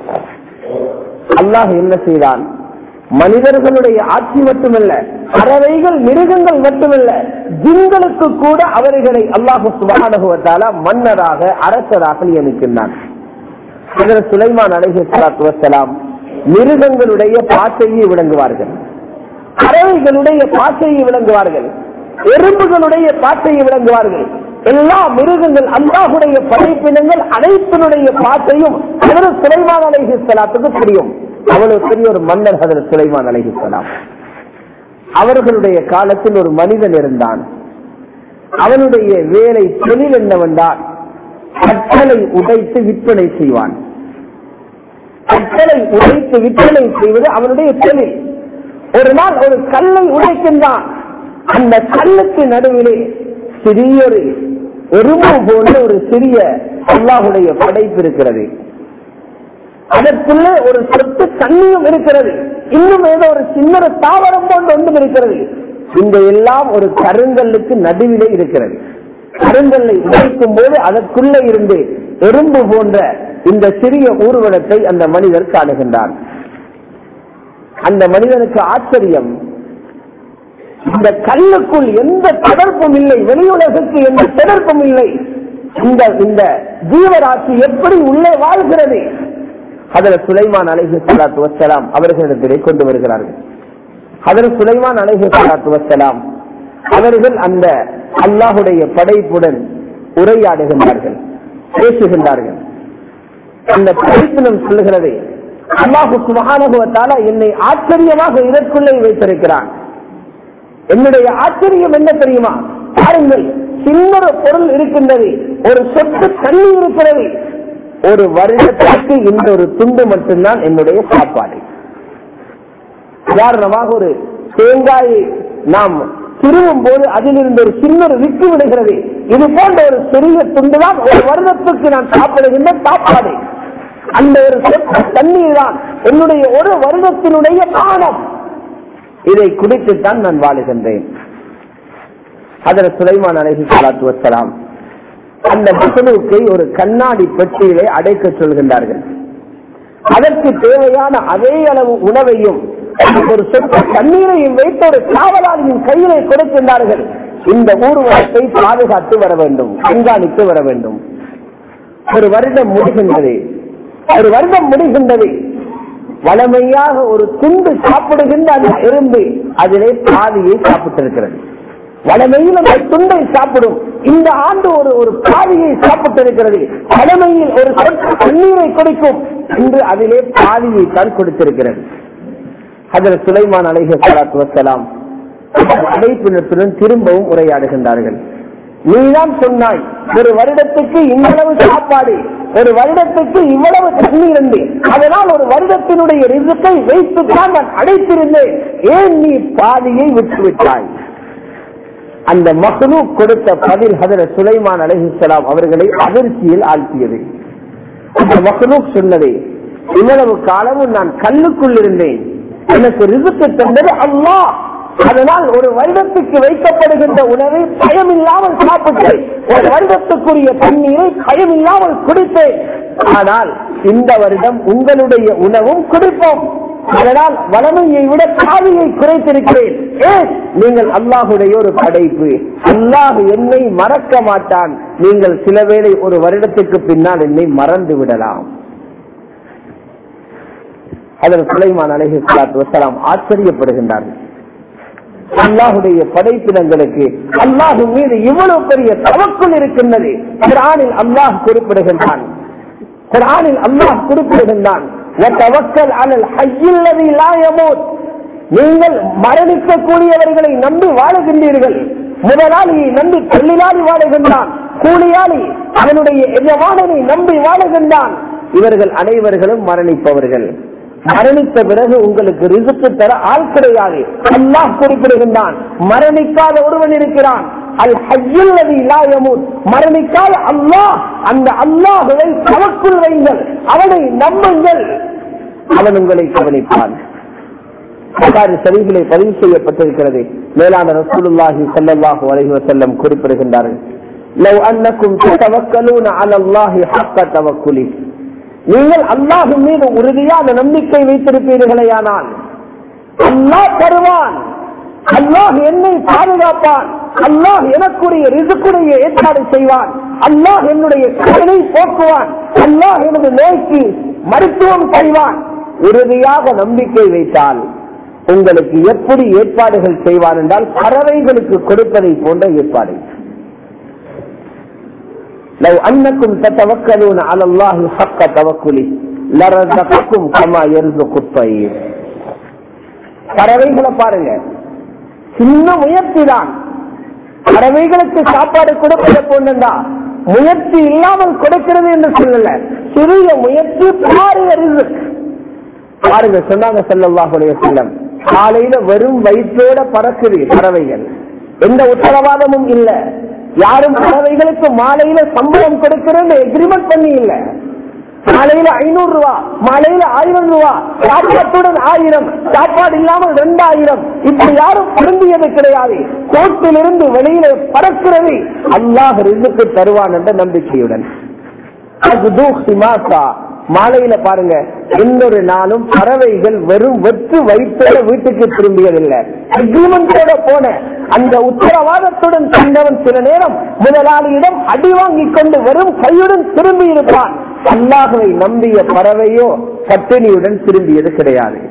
அல்லாஹ் என்ன செய்தான்? மனிதர்களுடைய ஆட்சி மட்டுமல்ல, பறவைகள் மிருகங்கள் மட்டுமல்ல, ஜின்களுக்கு கூட அவர்களை அல்லாஹ் சுப்ஹானஹு வ தஆலா மன்னராக அரசராக நியமிக்கின்றான். ஹஜ்ரத் சுலைமான் அலைஹிஸ்ஸலாத்து வஸ்ஸலாம் மிருகங்களுடைய பாசையை விளங்குவார்கள், பறவைகளுடைய பாசையை விளங்குவார்கள், எறும்புகளுடைய பாசையை விளங்குவார்கள். எல்லா மிருகங்கள், அல்லாஹுடைய படைப்பினங்கள் அனைத்தினுடைய பாசையும் ஹஜ்ரத் சுலைமான் அலைஹிஸ்ஸலாத்துக்கு தெரியும். அவ்வளவு பெரிய ஒரு மன்னர் ஹஜ்ரத் சுலைமான் அலைஹிஸ்ஸலாம். அவர்களுடைய காலத்தில் ஒரு மனிதன் இருந்தான். அவனுடைய வேலை தொழில் என்னவென்றால் கற்களை உடைத்து விற்பனை செய்வான். கற்களை உடைத்து விற்பனை செய்வது அவனுடைய தொழில். ஒரு நாள் ஒரு கல்லை உடைக்கின்றான். அந்த கல்லுக்கு நடுவிலே சிறியொரு எறும்பு போன்ற ஒரு சிறிய அல்லாஹுடைய படைப்பு இருக்கிறது. அதற்குள்ளே ஒரு சொட்டு தண்ணியும் இருக்கிறது. இன்னும் ஏதோ ஒரு சின்ன தாவரம் போன்று ஒன்றும் இருக்கிறது. இந்த எல்லாம் ஒரு கருங்கல்லுக்கு நடுவிலே இருக்கிறது. கருங்கல்லை உடைக்கும் போது அதற்குள்ளே இருந்து எறும்பு போன்ற இந்த சிறிய ஊர்வலத்தை அந்த மனிதர் காணுகின்றார். அந்த மனிதனுக்கு ஆச்சரியம், இந்த கல்லுக்குள் எந்த தொடர்பும் இல்லை, வெளியுலகுக்கு எந்த தொடர்பும் இல்லை, இந்த இந்த ஜீவராசி எப்படி உள்ளே வாழ்கிறது? ஹஜ்ரத் சுலைமான் அலைஹிஸ்ஸலாத்து வஸ்ஸலாம் அவர்களிடத்திலே கொண்டு வருகிறார்கள். ஹஜ்ரத் சுலைமான் அலைஹிஸ்ஸலாத்து வஸ்ஸலாம் அவர்கள் அந்த அல்லாஹுடைய படைப்புடன் உரையாடுகின்றார்கள், பேசுகின்றார்கள். அந்த படைப்பினம் சொல்லுகிறது, அல்லாஹ் சுப்ஹானஹு வ தஆலா என்னை ஆச்சரியமாக இதற்குள்ளே வைத்திருக்கிறான். என்னுடைய ஆச்சரியம் என்ன தெரியுமா? பாருங்கள், சின்ன பொருள் இருக்கின்றது, ஒரு சொட்டு தண்ணி இருக்கிறது. ஒரு வருடத்திற்கு இந்த ஒரு துண்டு மட்டும்தான் என்னுடைய சாப்பாடு. உதாரணமாக ஒரு தேங்காயை நாம் திருவும் போது அதிலிருந்து ஒரு சின்ன விட்டு விடுகிறது. இது போன்ற ஒரு சிறிய துண்டுதான் ஒரு வருடத்துக்கு நான் சாப்பிடுகின்ற சாப்பாடு. அந்த ஒரு சொட்டு தண்ணீர் தான் என்னுடைய ஒரு வருடத்தினுடைய பானம். இதை குடித்துத்தான் நான் வாழுகின்றேன். ஹஜ்ரத் சுலைமான் அலைஹிஸ்ஸலாத்து வஸ்ஸலாம் அந்த மக்லூக்கை ஒரு கண்ணாடி பெட்டியிலே அடைக்க சொல்கின்றார்கள். அதற்கு தேவையான அதே அளவு உணவையும் ஒரு சொட்டு தண்ணீரையும் வைத்து ஒரு காவலாளியின் கையிலே கொடுக்கின்றார்கள். இந்த ஊர்வலத்தை பாதுகாத்து வர வேண்டும், கண்காணித்து வர வேண்டும். ஒரு வருடம் முடிகின்றது. ஒரு வருடம் முடிகின்றது. வளமையாக ஒரு துண்டு சாப்பிடுகின்ற அந்த எறும்பு அதிலே பாதியை சாப்பிட்டிருக்கிறது. வளமையில் அந்த துண்டை சாப்பிடும். இந்த ஆண்டு ஒரு ஒரு பாதியை சாப்பிட்டிருக்கிறது. வளமையில் ஒரு சொட்டு தண்ணீரை கொடுக்கும் என்று அதிலே பாதியை தான் கொடுத்திருக்கிறது. ஹஜ்ரத் சுலைமான் அலைஹிஸ்ஸலாத்து வஸ்ஸலாம் அடைப்பினத்துடன் திரும்பவும் உரையாடுகின்றார்கள். நீதான் சொன்னாய் ஒரு வருடத்துக்கு இவ்வளவு சாப்பாடு, ஒரு வருடத்துக்கு இவ்வளவு தண்ணீர் என்று, அதனால் ஒரு வருடத்தினுடைய ரிஸ்கை வைத்துத்தான் நான் அடைத்திருந்தேன். ஏன் நீ பாதியை விட்டுவிட்டாய்? அந்த மக்லூக் கொடுத்த பதில் ஹஜ்ரத் சுலைமான் அலைஹிஸ்ஸலாம் அவர்களை அதிர்ச்சியில் ஆழ்த்தியது. அந்த மக்லூக் சொன்னது, இவ்வளவு காலமும் நான் கல்லுக்குள் இருந்தேன், எனக்கு ரிஸ்க் தந்தது அல்லாஹ். அதனால் ஒரு வருடத்துக்கு வைக்கப்படுகின்ற உணவை பயமில்லாமல் சாப்பிட்டேன், ஒரு வருடத்துக்குரிய தண்ணீரை பயமில்லாமல் குடித்தேன். ஆனால் இந்த வருடம் உங்களுடைய உணவும் குடிப்போம். அதனால் வளமையை விட பாதியை குறைத்திருக்கிறேன். ஏன்? நீங்கள் அல்லாஹுடைய ஒரு படைப்பு, அல்லாஹ் என்னை மறக்க மாட்டான். நீங்கள் சில வேளை ஒரு வருடத்துக்கு பின்னால் என்னை மறந்து விடலாம். ஹஜ்ரத் சுலைமான் அலைஹிஸ்ஸலாத்து வஸ்ஸலாம் ஆச்சரியப்படுகின்றார்கள். அல்லாஹுடைய படைப்பினங்களுக்கு அல்லாஹ் மீது இவ்வளவு பெரிய தவக்குல் இருக்கின்றது. குர்ஆனில் அல்லாஹ் குறிப்பிடுகின்றான் குர்ஆனில் அல்லாஹ் குறிப்பிடுகின்றான் வதவக்கல் அலல் ஹய்யில் லதீ லா யமூத். நீங்கள் மரணிக்கக்கூடியவர்களை நம்பி வாழுகின்றீர்கள். முதலாளியை நம்பி தொழிலாளி வாழுகின்றான், கூலியாளி அவனுடைய எஜமானனை நம்பி வாழுகின்றான். இவர்கள் அனைவர்களும் மரணிப்பவர்கள். மரணித்த பிறகு உங்களுக்கு ரிசுக்கு தர ஆள் கிடையாது. அல்லாஹ் குறிப்பிடுகின்றான், மரணிக்காத ஒருவன் இருக்கிறான். அல் ஹய்யுல் லதீ லா யமூத், மரணிக்காத அல்லாஹ். அந்த அல்லாஹ்வை தவக்குல் வையுங்கள், அவனை நம்புங்கள், அவன் உங்களை கவனிப்பான். புகாரி ஷரீஃபிலே பதிவு செய்யப்பட்டிருக்கிறது. மேலான ரசூலுல்லாஹி ஸல்லல்லாஹு அலைஹி வஸல்லம் குறிப்பிடுகின்றார்கள், லவ் அன்னக்கும் ததவக்கலூன அலல்லாஹி ஹக்க தவக்குலி, நீங்கள் அல்லாஹ்வின் மீது உறுதியான நம்பிக்கை வைத்திருப்பீர்களேயானால் அல்லாஹ் தருவான், அல்லாஹ் என்னை பாதுகாப்பான், அல்லாஹ் எனக்குரிய ரிசுக்குடைய ஏற்பாடு செய்வான், அல்லாஹ் என்னுடைய கடனை போக்குவான், அல்லாஹ் எனது நோய்க்கு மருத்துவம் செய்வான். உறுதியாக நம்பிக்கை வைத்தால் உங்களுக்கு எப்படி ஏற்பாடுகள் செய்வான் என்றால் பறவைகளுக்கு கொடுப்பதை போன்ற ஏற்பாடு. لو أنكم تتوكلون على الله حق توكله لرزقكم كما يرزق الطير. பறவைகளை பாருங்க, சின்ன முயற்சி தான். பறவைகளுக்கு சாப்பாடு கொடுப்பதை போன்றா முயற்சி இல்லாமல் கொடுக்கிறது என்று சொல்லல, சிறிய முயற்சி பாருங்க ரிஸ்க். பாருங்க சொன்னாங்க ஸல்லல்லாஹு அலைஹி வஸல்லம், காலையில வெறும் வயிற்றோட பறக்குது பறவைகள், எந்த உத்தரவாதமும் இல்ல. யாரும் பறவைகளுக்கு மாலையில சம்பளம் கொடுக்கிறேன்னு எக்ரிமெண்ட் பண்ணி இல்ல. காலையில ஐநூறு ரூபா, மாலையில ஆயிரம் ரூபா, சாப்பாட்டுடன் ஆயிரம், சாப்பாடு இல்லாமல் ரெண்டாயிரம், இப்படி யாரும் பொருந்தியது கிடையாது. கோட்டிலிருந்து வெளியில பறக்கிறது அல்லாஹ் ரிஸ்க் தருவான் என்ற நம்பிக்கையுடன். மாலையில பாருங்க, இன்னொரு நாளும் பறவைகள் வெறும் வெற்று வயிற்றோட வீட்டுக்கு திரும்பியதில்லை. அக்ரிமெண்டோட போன அந்த உத்தரவாதத்துடன் சென்றவன் சில நேரம் முதலாளியிடம் அடி வாங்கி கொண்டு வெறும் கையுடன் திரும்பி இருப்பான். அல்லாஹ்வை நம்பிய பறவையோ பட்டினியுடன் திரும்பியது கிடையாது.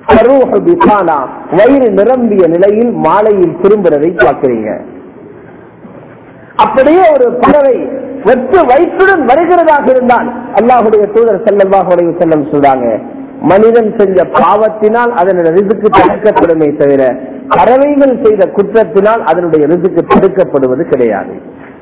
வயிறு நிரம்பிய நிலையில் மாலையில் திரும்புறதை பார்க்கிறீங்க. அப்படியே ஒரு பறவை வெற்று வயிற்றுடன் வருகிறதாக இருந்தால் அல்லாஹுடைய தூதர் ஸல்லல்லாஹு அலைஹி வஸல்லம் சொல்றாங்க, மனிதன் செஞ்ச பாவத்தினால் அதனுடைய ரிஸ்க் தடுக்கப்படுமே தவிர பறவைகள் செய்த குற்றத்தினால் அதனுடைய ரிஸ்க் தடுக்கப்படுவது கிடையாது.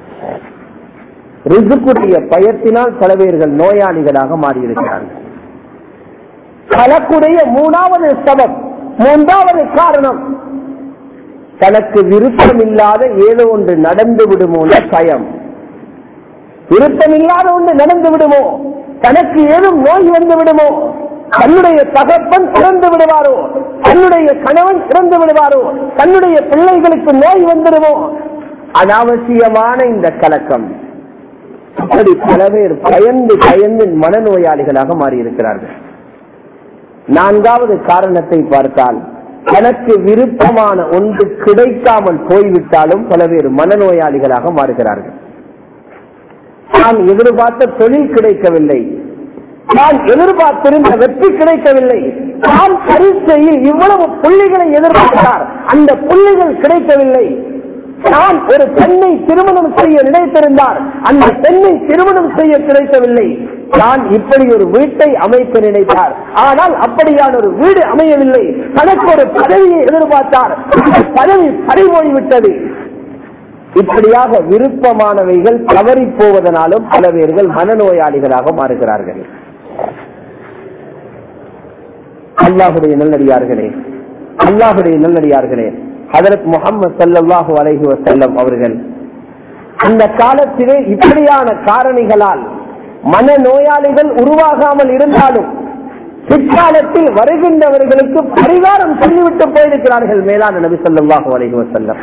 ரிஸ்குடைய பயத்தினால் பல பேர்கள் நோயாளிகளாக மாறியிருக்கிறார்கள். பலக்குடைய மூணாவது சபப், மூன்றாவது காரணம், தனக்கு விருப்பம் இல்லாத ஏதோ ஒன்று நடந்து விடுமோ பயம். விருப்பமில்லாத ஒன்று நடந்து விடுமோ, தனக்கு ஏதும் நோய் வந்து விடுமோ, தன்னுடைய தகப்பன் இறந்து விடுவாரோ, தன்னுடைய கணவன் இறந்து விடுவாரோ, தன்னுடைய பிள்ளைகளுக்கு நோய் வந்துடுமோ, அனாவசியமான இந்த கலக்கம். அப்படி பல பேர் பயந்து பயந்து மனநோயாளிகளாக மாறியிருக்கிறார்கள். நான்காவது காரணத்தை பார்த்தால், தனக்கு விருப்பமான ஒன்று கிடைக்காமல் போய்விட்டாலும் பல பேர் மனநோயாளிகளாக மாறுகிறார்கள். தான் எதிர்பார்த்த தொழில் கிடைக்கவில்லை, தான் எதிர்பார்த்திருந்த வெற்றி கிடைக்கவில்லை, தான் பரீட்சையில் இவ்வளவு புள்ளிகளை எதிர்பார்த்தார், அந்த புள்ளிகள் கிடைக்கவில்லை. தான் ஒரு பெண்ணை திருமணம் செய்ய நினைத்திருந்தார், அந்த பெண்ணை திருமணம் செய்ய கிடைக்கவில்லை. தான் இப்படி ஒரு வீட்டை அமைக்க நினைத்தார், ஆனால் அப்படியான ஒரு வீடு அமையவில்லை. தனக்கு ஒரு பதவியை எதிர்பார்த்தார், பதவி பறிபோய்விட்டது. இப்படியாக விருப்பமானவைகள் தவறி போவதனாலும் பல பேர்கள் மனநோயாளிகளாக மாறுகிறார்கள். அல்லாஹுடைய நல்லடியார்களே, அல்லாஹுடைய நல்லடியார்களே, ஹஜ்ரத் முஹம்மது ஸல்லல்லாஹு அலைஹி வஸல்லம் அவர்கள் அந்த காலத்திலே இப்படியான காரணிகளால் மனநோயாளிகள் உருவாகாமல் இருந்தாலும் பிற்காலத்தில் வருகின்றவர்களுக்கு பரிகாரம் சொல்லிவிட்டு போயிருக்கிறார்கள் மேலான நபி ஸல்லல்லாஹு அலைஹி வஸல்லம்.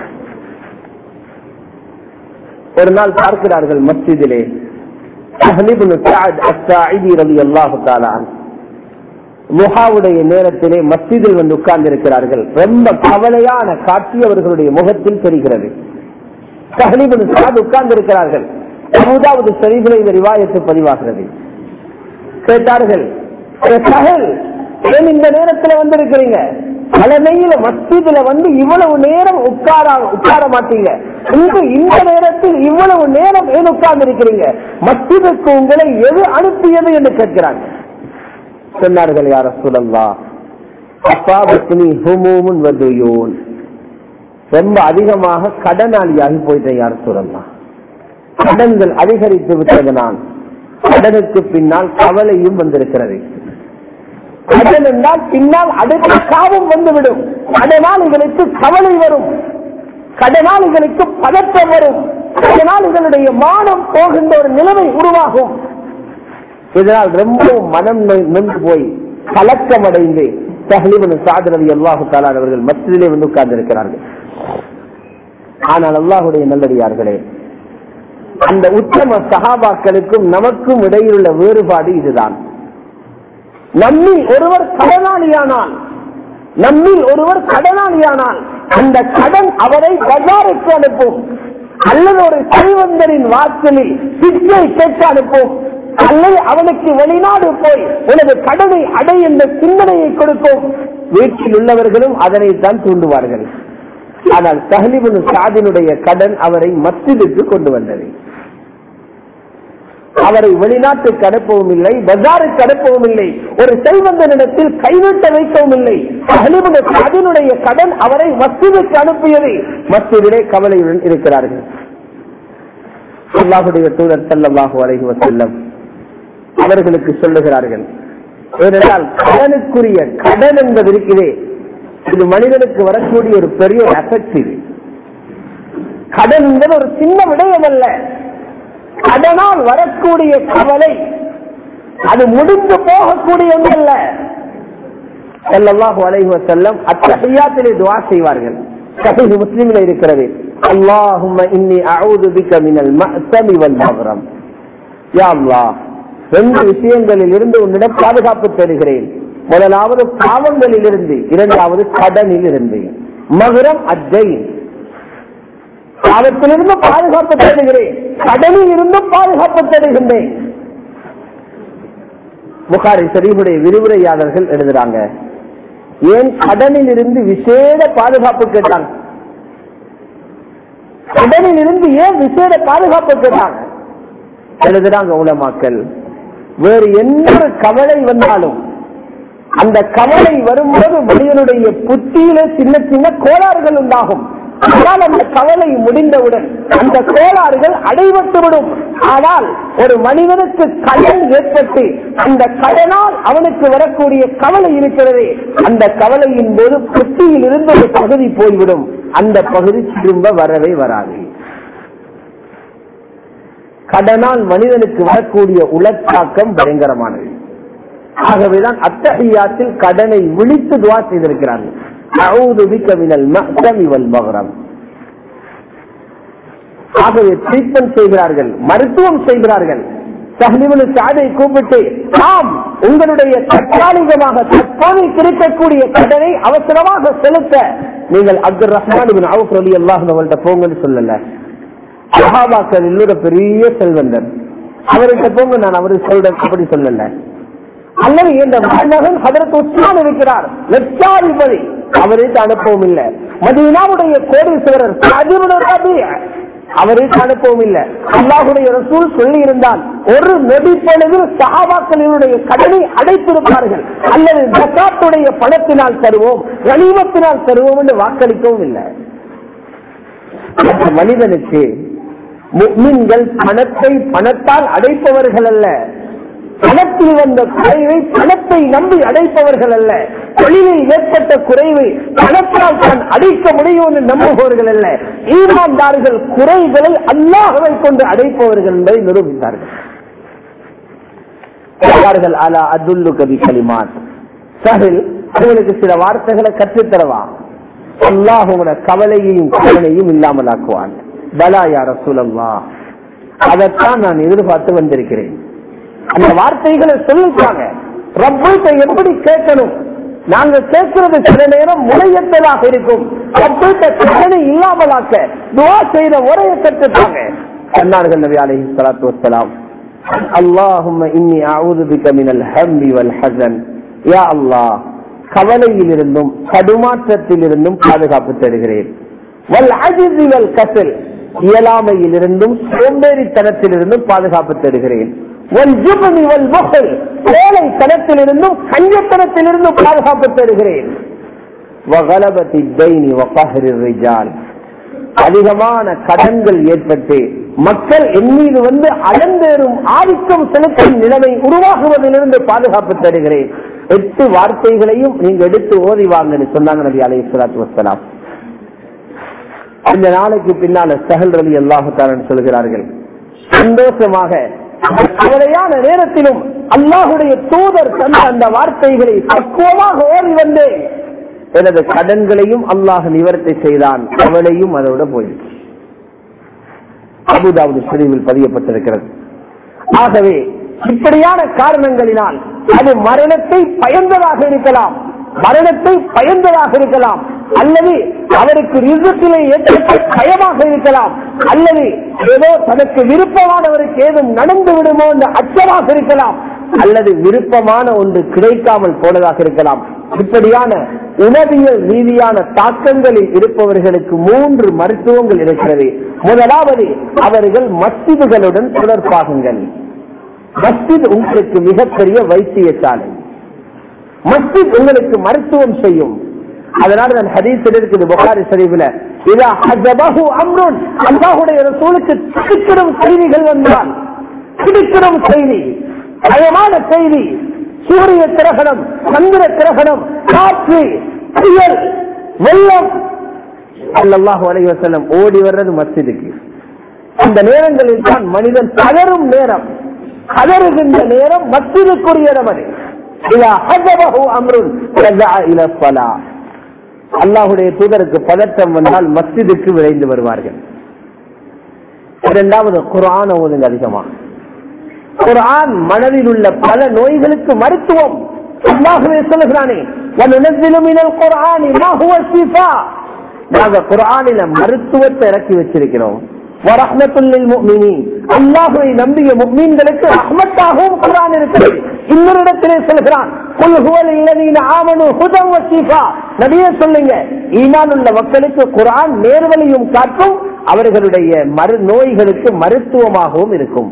ஒரு நாள் பார்க்கிறார்கள் மஸ்ஜிதிலே சஹல் இப்னு சஅத் அஸ்-ஸாஇதி ரலியல்லாஹு தஆலா முஹாவுடைய நேரத்திலே மஸ்ஜிதில் வந்து உட்கார்ந்து இருக்கிறார்கள். ரொம்ப கவலையான காட்சி அவர்களுடைய முகத்தில் தெரிகிறது. சஹல் இப்னு சஅத் உட்கார்ந்து இருக்கிறார்கள். அபூதாவுத் ஷரீஃபிலே இந்த ரிவாயத்து பதிவாகிறது. கேட்டார்கள், சஹல் ஏன் இந்த நேரத்தில் வந்திருக்கிறீங்க? தலைமையில மஸ்ஜிதுல வந்து இவ்வளவு நேரம் உட்கார உட்கார மாட்டீங்க, இந்த நேரத்தில் இவ்வளவு நேரம் ஏன் உட்கார்ந்து இருக்கிறீங்க? மஸ்ஜிதுக்கு உங்களை எது அனுப்பியது என்று கேட்கிறாங்க. சொன்னார்கள், யா ரசூலல்லாஹ், அஸாபத்னி ஹுமூமுன் வ துயூன், ரொம்ப அதிகமாக கடனாளியாகி போயிட்டேன் யா ரசூலல்லாஹ். கடன்கள் அதிகரித்து விட்டதனால் கடனுக்கு பின்னால் கவலையும் வந்திருக்கிறது. கடன் என்றால் பின்னால் அடுத்த காவம் வந்துவிடும். கடனாளிகளுக்கு கவலை வரும், கடனாளிகளுக்கு பதட்டம் வரும், கடனாளிகளுடைய மானம் போகின்ற ஒரு நிலைமை உருவாகும். இதனால் ரொம்பவும் மனம் நொந்து போய் கலக்கமடைந்து சஹ்ல் இப்னு ஸஅத் ரலியல்லாஹு தஆலா அவர்கள் மஸ்ஜிதிலே வந்து உட்கார்ந்து இருக்கிறார்கள். ஆனால் அல்லாஹ்வுடைய நல்லடியார்களே, அந்த உத்தம சஹாபாக்களுக்கும் நமக்கும் இடையிலுள்ள வேறுபாடு இதுதான். நம்மில் ஒருவர் கடனாளியானால் நம்மில் ஒருவர் கடனாளியானால் அந்த கடன் அவரை பஜாருக்கு அனுப்பும், அல்லது ஒரு செல்வந்தரின் வாசலில் பிச்சை கேட்க அனுப்பும், அல்லது அவனுக்கு வெளிநாடு போய் உனது கடனை அடை என்ற சிந்தனையை கொடுக்கும். வீட்டில் உள்ளவர்களும் அதனைத்தான் தூண்டுவார்கள். ஆனால் சஹ்ல் இப்னு ஸஅதினுடைய கடன் அவரை மஸ்ஜிதுக்கு கொண்டு வந்தது. அவரை வெளிநாட்டுக்கு அனுப்பவும் இல்லை, பஜாருக்கு அனுப்பவும் இல்லை, ஒரு செல்வந்தனிடத்தில் கைவிட்ட வைக்கவும் இல்லை. சஹ்ல் இப்னு ஸஅதினுடைய கடன் அவரை மஸ்ஜிதுக்கு அனுப்பியது. மஸ்ஜிதிலே கவலையுடன் இருக்கிறார்கள். அல்லாஹ்வுடைய தூதர் ஸல்லல்லாஹு அலைஹி வஸல்லம் அவர்களுக்கு சொல்லுகிறார்கள், ஏனென்றால் கடனுக்குரிய கடன் என்பது இருக்கிறே, இது மனிதனுக்கு வரக்கூடிய ஒரு பெரிய அசக்தி. கடன் என்பது ஒரு சின்ன விடயம் அல்ல. கடனால் வரக்கூடிய கவலை அது முடிந்து போகக்கூடிய ஒன்றல்ல. ஸல்லல்லாஹு அலைஹி வஸல்லம் அத்தஹியாத்திலே துஆ செய்வார்கள். சஹீஹ் முஸ்லிமில் இருக்கிறது, அல்லாஹும்ம இன்னி அஊது பிக மினல் மஅஸமி வல் மக்ரம். யா அல்லாஹ், ரெண்டு விஷயங்களில் இருந்து உன்னிடம் பாதுகாப்பு தேடுகிறேன். முதலாவது பாவங்களில் இருந்து, இரண்டாவது கடனில் இருந்து. மக்ரம் அஜ்ஜைன், பாவத்திலிருந்து பாதுகாப்பு தேடுகிறேன், கடனில் இருந்து பாதுகாப்பு தேடுகின்றேன். புகாரி ஷரீஃபுடைய விரிவுரையாளர்கள் எழுதுறாங்க, ஏன் கடனில் இருந்து விசேட பாதுகாப்பு கேட்டாங்க? கடனில் இருந்து ஏன் விசேட பாதுகாப்பு கேட்டாங்க? எழுதுறாங்க உலமாக்கள், வேறு எந்த கவலை வந்தாலும் அந்த கவலை வரும்போது மனிதனுடைய புத்தியில சின்ன சின்ன கோளாறுகள் உண்டாகும். ஆனால் அந்த கவலை முடிந்தவுடன் அந்த கோளாறுகள் அடைபட்டுவிடும். ஆனால் ஒரு மனிதனுக்கு கடன் ஏற்பட்டு அந்த கடனால் அவனுக்கு வரக்கூடிய கவலை இருக்கிறது, அந்த கவலையின் போது புத்தியில் இருந்து ஒரு பகுதி போய்விடும், அந்த பகுதி திரும்ப வரவே வராது. கடனால் மனிதனுக்கு வரக்கூடிய உலத்தாக்கம் பயங்கரமானது. ஆகவேதான் அத்தஹியாத்தில் கடனை விழித்து துஆ செய்திருக்கிறார்கள். அஊது பிக மினல் மஅஸமி வல் மக்ரம். ஆகவே ட்ரீட்மெண்ட் செய்கிறார்கள், மருத்துவம் செய்கிறார்கள். சஹ்ல் இப்னு ஸஅதை கூப்பிட்டு, ஆம், உங்களுடைய தற்காலிகமாக தற்போது கிடைக்கக்கூடிய கடனை அவசரமாக செலுத்த நீங்கள் அப்துல் ரஹ்மான் இப்னு அவுஃப் ரலியல்லாஹு அன்ஹு அவர்கிட்ட போங்கன்னு சொல்லல. சஹாபாக்கள் இன்னொரு பெரிய செல்வந்தர், அவர்கிட்ட போங்க, நான் அவருக்கு சொல்றேன் அப்படி சொல்லல. அல்லது இந்த மகன் ஹதரத் உஸ்மான் இருக்கிறார், லட்சாதிபதி, அவருக்கு அனுப்பவும் இல்லை. மதீனாவுடைய கோடீஸ்வரர் அவருக்கு அனுப்பவும் இல்லை. அல்லாஹ்வுடைய ரசூல் சொல்லி இருந்தால் ஒரு நொடி பொழுதில் சஹாபாக்களினுடைய கடனை அடைத்திருப்பார்கள். அல்லது ஜகாத்துடைய பணத்தினால் தருவோம், கனிமத்தினால் தருவோம் என்று வாக்களிக்கவும் இல்லை. மனிதனுக்கு முஃமின்கள் பணத்தை பணத்தால் அடைப்பவர்கள் அல்ல, பணத்தில் வந்த குறைவை பணத்தை நம்பி அடைப்பவர்கள் அல்ல, தொழிலில் ஏற்பட்ட குறைவை பணத்தால் தான் அடைக்க முடியும் என்று நம்புபவர்கள் அல்ல. ஈமான்தார்கள் குறைகளை அல்லாஹ்வை கொண்டு அடைப்பவர்கள் என்பதை நிரூபித்தார்கள். அலா அதுல்லுக பிகலிமாத், சஹில் உங்களுக்கு சில வார்த்தைகளை கற்றுத்தரவா, அல்லாஹ் உங்களோட கவலையையும் கவலையும் இல்லாமல் ஆக்குவான். பலா யா ரசூலல்லாஹ், அதைத்தான் நான் எதிர்பார்த்து வந்திருக்கிறேன். அந்த வார்த்தைகளை சொல்லிட்டாங்க. ரப்பை எப்படி கேட்கணும், நாங்க கேட்கிறது சில நேரம் முறையற்றதாக இருக்கும். ரப்பை கடனை இல்லாமலாக்க துஆ செய்த முறையை கற்றுட்டாங்க. சொன்னார்கள் நபி அலைஹிஸ்ஸலாத்து வஸ்ஸலாம், அல்லாஹும்ம இன்னி அஊது பிக மினல் ஹம்மி வல் ஹஸன். யா அல்லாஹ், கவலையில் இருந்தும் தடுமாற்றத்தில் இருந்தும் பாதுகாப்பு தருகிறேன். வல் அஜ்ஸி வல் கஸல், இயலாமையில் இருந்தும் சோம்பேறித்தனத்தில் இருந்தும் பாதுகாப்பு தருகிறேன். கோழைத்தனத்திலிருந்தும் கஞ்சத்தனத்திலிருந்தும் பாதுகாப்பு தருகிறேன். அதிகமான கடன்கள் ஏற்பட்டு மக்கள் என் மீது வந்து அளந்தேறும் ஆதிக்கம் செலுத்தும் நிலைமை உருவாகுவதிலிருந்து பாதுகாப்பு தருகிறேன். எட்டு வார்த்தைகளையும் நீங்க எடுத்து ஓதி வாங்கன்னு சொன்னாங்க நபி அலைஹிஸ்ஸலாத்து வஸ்ஸலாம். அந்த நாளைக்கு பின்னால சஹல் ரலியல்லாஹு தஆலா சொல்கிறார்கள், சந்தோஷமாக கவலையான நேரத்திலும் அல்லாஹுடைய தூதர் தந்த அந்த வார்த்தைகளை பக்குவமாக ஓடி வந்தேன். எனது கடன்களையும் அல்லாஹ் நிவர்த்தி செய்தான், கவலையும் அதோட போயிடுச்சு. அபூதாவுது ஷரீஃபில் பதியப்பட்டிருக்கிறது. ஆகவே இப்படியான காரணங்களினால் அது மரணத்தை பயந்ததாக இருக்கலாம், மரணத்தை பயந்ததாக இருக்கலாம், அல்லது அவருக்கு ரிஸ்கிலே ஏற்பட்ட பயமாக இருக்கலாம், அல்லது ஏதோ தனக்கு விருப்பமானவருக்கு ஏதும் நடந்து விடுமோ என்ற அச்சமாக இருக்கலாம், அல்லது விருப்பமான ஒன்று கிடைக்காமல் போனதாக இருக்கலாம். இப்படியான உணவியல் ரீதியான தாக்கங்களில் இருப்பவர்களுக்கு மூன்று மருத்துவங்கள் இருக்கிறது. முதலாவது, அவர்கள் மஸ்ஜிதுகளுடன் தொடர்பாகுங்கள். மஸ்ஜித் உங்களுக்கு மிகப்பெரிய வைத்தியசாலை, மஸ்ஜித் உங்களுக்கு மருத்துவம் செய்யும். அதனால நான் ஹதீஸில் இருக்குது புகாரி ஷரீஃபில், இதா ஹஜபஹு அம்ருன், அல்லாஹ்வுடைய ரசூலுக்கு திடுக்கிடும் செய்திகள் வந்தால், திடுக்கிடும் செய்தி, பயமான செய்தி, சூரிய கிரகணம், சந்திர கிரகணம், காற்று, புயல், வெள்ளம், ஸல்லல்லாஹு அலைஹி வஸல்லம் ஓடி வர்றது மஸ்ஜிதுக்கு. அந்த நேரங்களில் தான் மனிதன் பதறும் நேரம், கதறுகின்ற நேரம் மஸ்ஜிதுக்குரிய இடம். இதா ஹஜபஹு அம்ருன் ரஜஅ இலா ஸலாஹ், அல்லாஹுடைய தூதருக்கு பதட்டம் வந்தால் மஸ்ஜிதுக்கு விரைந்து வருவார்கள். இரண்டாவது, குர்ஆன் ஓதுங்க அதிகமா. குர்ஆன் மனதில் உள்ள பல நோய்களுக்கு மருத்துவம். அல்லாஹ்வே சொல்கிறானே, வனுனஸ்ஸிலு மினல் குர்ஆனி மா ஹுவ ஷிஃபா, நாங்க குர்ஆனில மருத்துவத்தை இறக்கி வச்சிருக்கிறோம். வரஹ்மத்துல் லில் முஃமினீன், அல்லாஹ்வை நம்பிய முஃமின்களுக்கு ரஹ்மத்தாகவும் குர்ஆன் இருக்கிறது. இன்னொரு இடத்திலே சொல்கிறான், குல் ஹுவல் லல்லதீன ஆமனூ ஹுதன் வ ஷிஃபா, நபியே சொல்லுங்க, ஈமான் உள்ள மக்களுக்கு குர்ஆன் நேர்வழியும் காட்டும், அவர்களுடைய மரு நோய்களுக்கு மருத்துவமாகவும் இருக்கும்.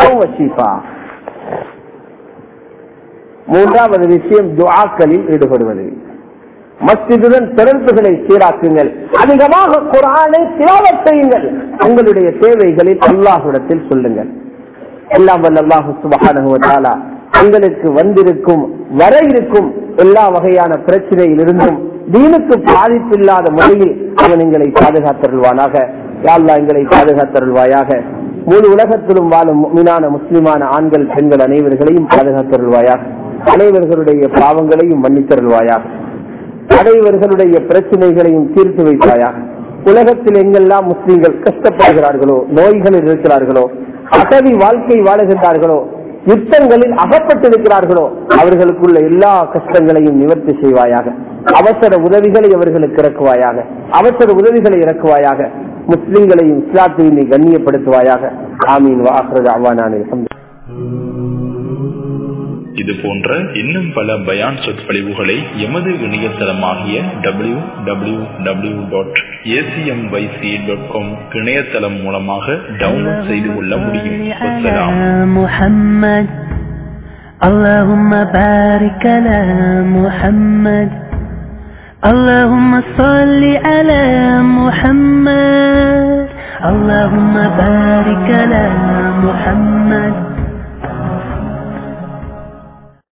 மூன்றாவது விஷயம், துஆக்களில் ஈடுபடுவது. மஸ்ஜிதுடன் தொடர்புகளை சீராக்குங்கள், அதிகமாக குர்ஆனை திலாவத் செய்யுங்கள், உங்களுடைய தேவைகளில் அல்லாஹ்விடத்தில் சொல்லுங்கள். எல்லாம் வல்ல அல்லாஹ் சுப்ஹானஹு வ தஆலா உங்களுக்கு வந்திருக்கும் வர இருக்கும் எல்லா வகையான பிரச்சனையில் இருந்தும் தீனுக்கு பாதிப்பில்லாத முறையில் அவன் எங்களை பாதுகாத்தருள்வானாக. யா அல்லாஹ் எங்களை பாதுகாத்தருள்வாயாக. முழு உலகத்திலும் வாழும் முஃமினான முஸ்லிமான ஆண்கள் பெண்கள் அனைவர்களையும் பாதுகாத்தருள்வாயாக. அனைவர்களுடைய பாவங்களையும் மன்னித்தருள்வாயாக. அனைவர்களுடைய பிரச்சனைகளையும் தீர்த்து வைப்பாயாக. உலகத்தில் எங்கெல்லாம் முஸ்லிம்கள் கஷ்டப்படுகிறார்களோ, நோய்களில் இருக்கிறார்களோ, அகதி வாழ்க்கை வாழுகின்றார்களோ, யுத்தங்களில் அகப்பட்டிருக்கிறார்களோ, அவர்களுக்குள்ள எல்லா கஷ்டங்களையும் நிவர்த்தி செய்வாயாக. அவசர உதவிகளை அவர்களுக்கு இறக்குவாயாக. அவசர உதவிகளை இறக்குவாயாக. முஸ்லிம்களையும் இஸ்லாத்தையும் நீ கண்ணியப்படுத்துவாயாக. ஆமீன். வ ஆகிரு தஅவானா அல்ஹம்துலில்லாஹ். இது போன்ற இன்னும் பல பயான் சொற்பொழிவுகளை எமது இணையதளமாகிய W W W dot A C M Y C dot com இணையதளம் மூலமாக டவுன்லோட் செய்து கொள்ள முடியும். اللهم بارك على محمد اللهم صل على محمد اللهم بارك على محمد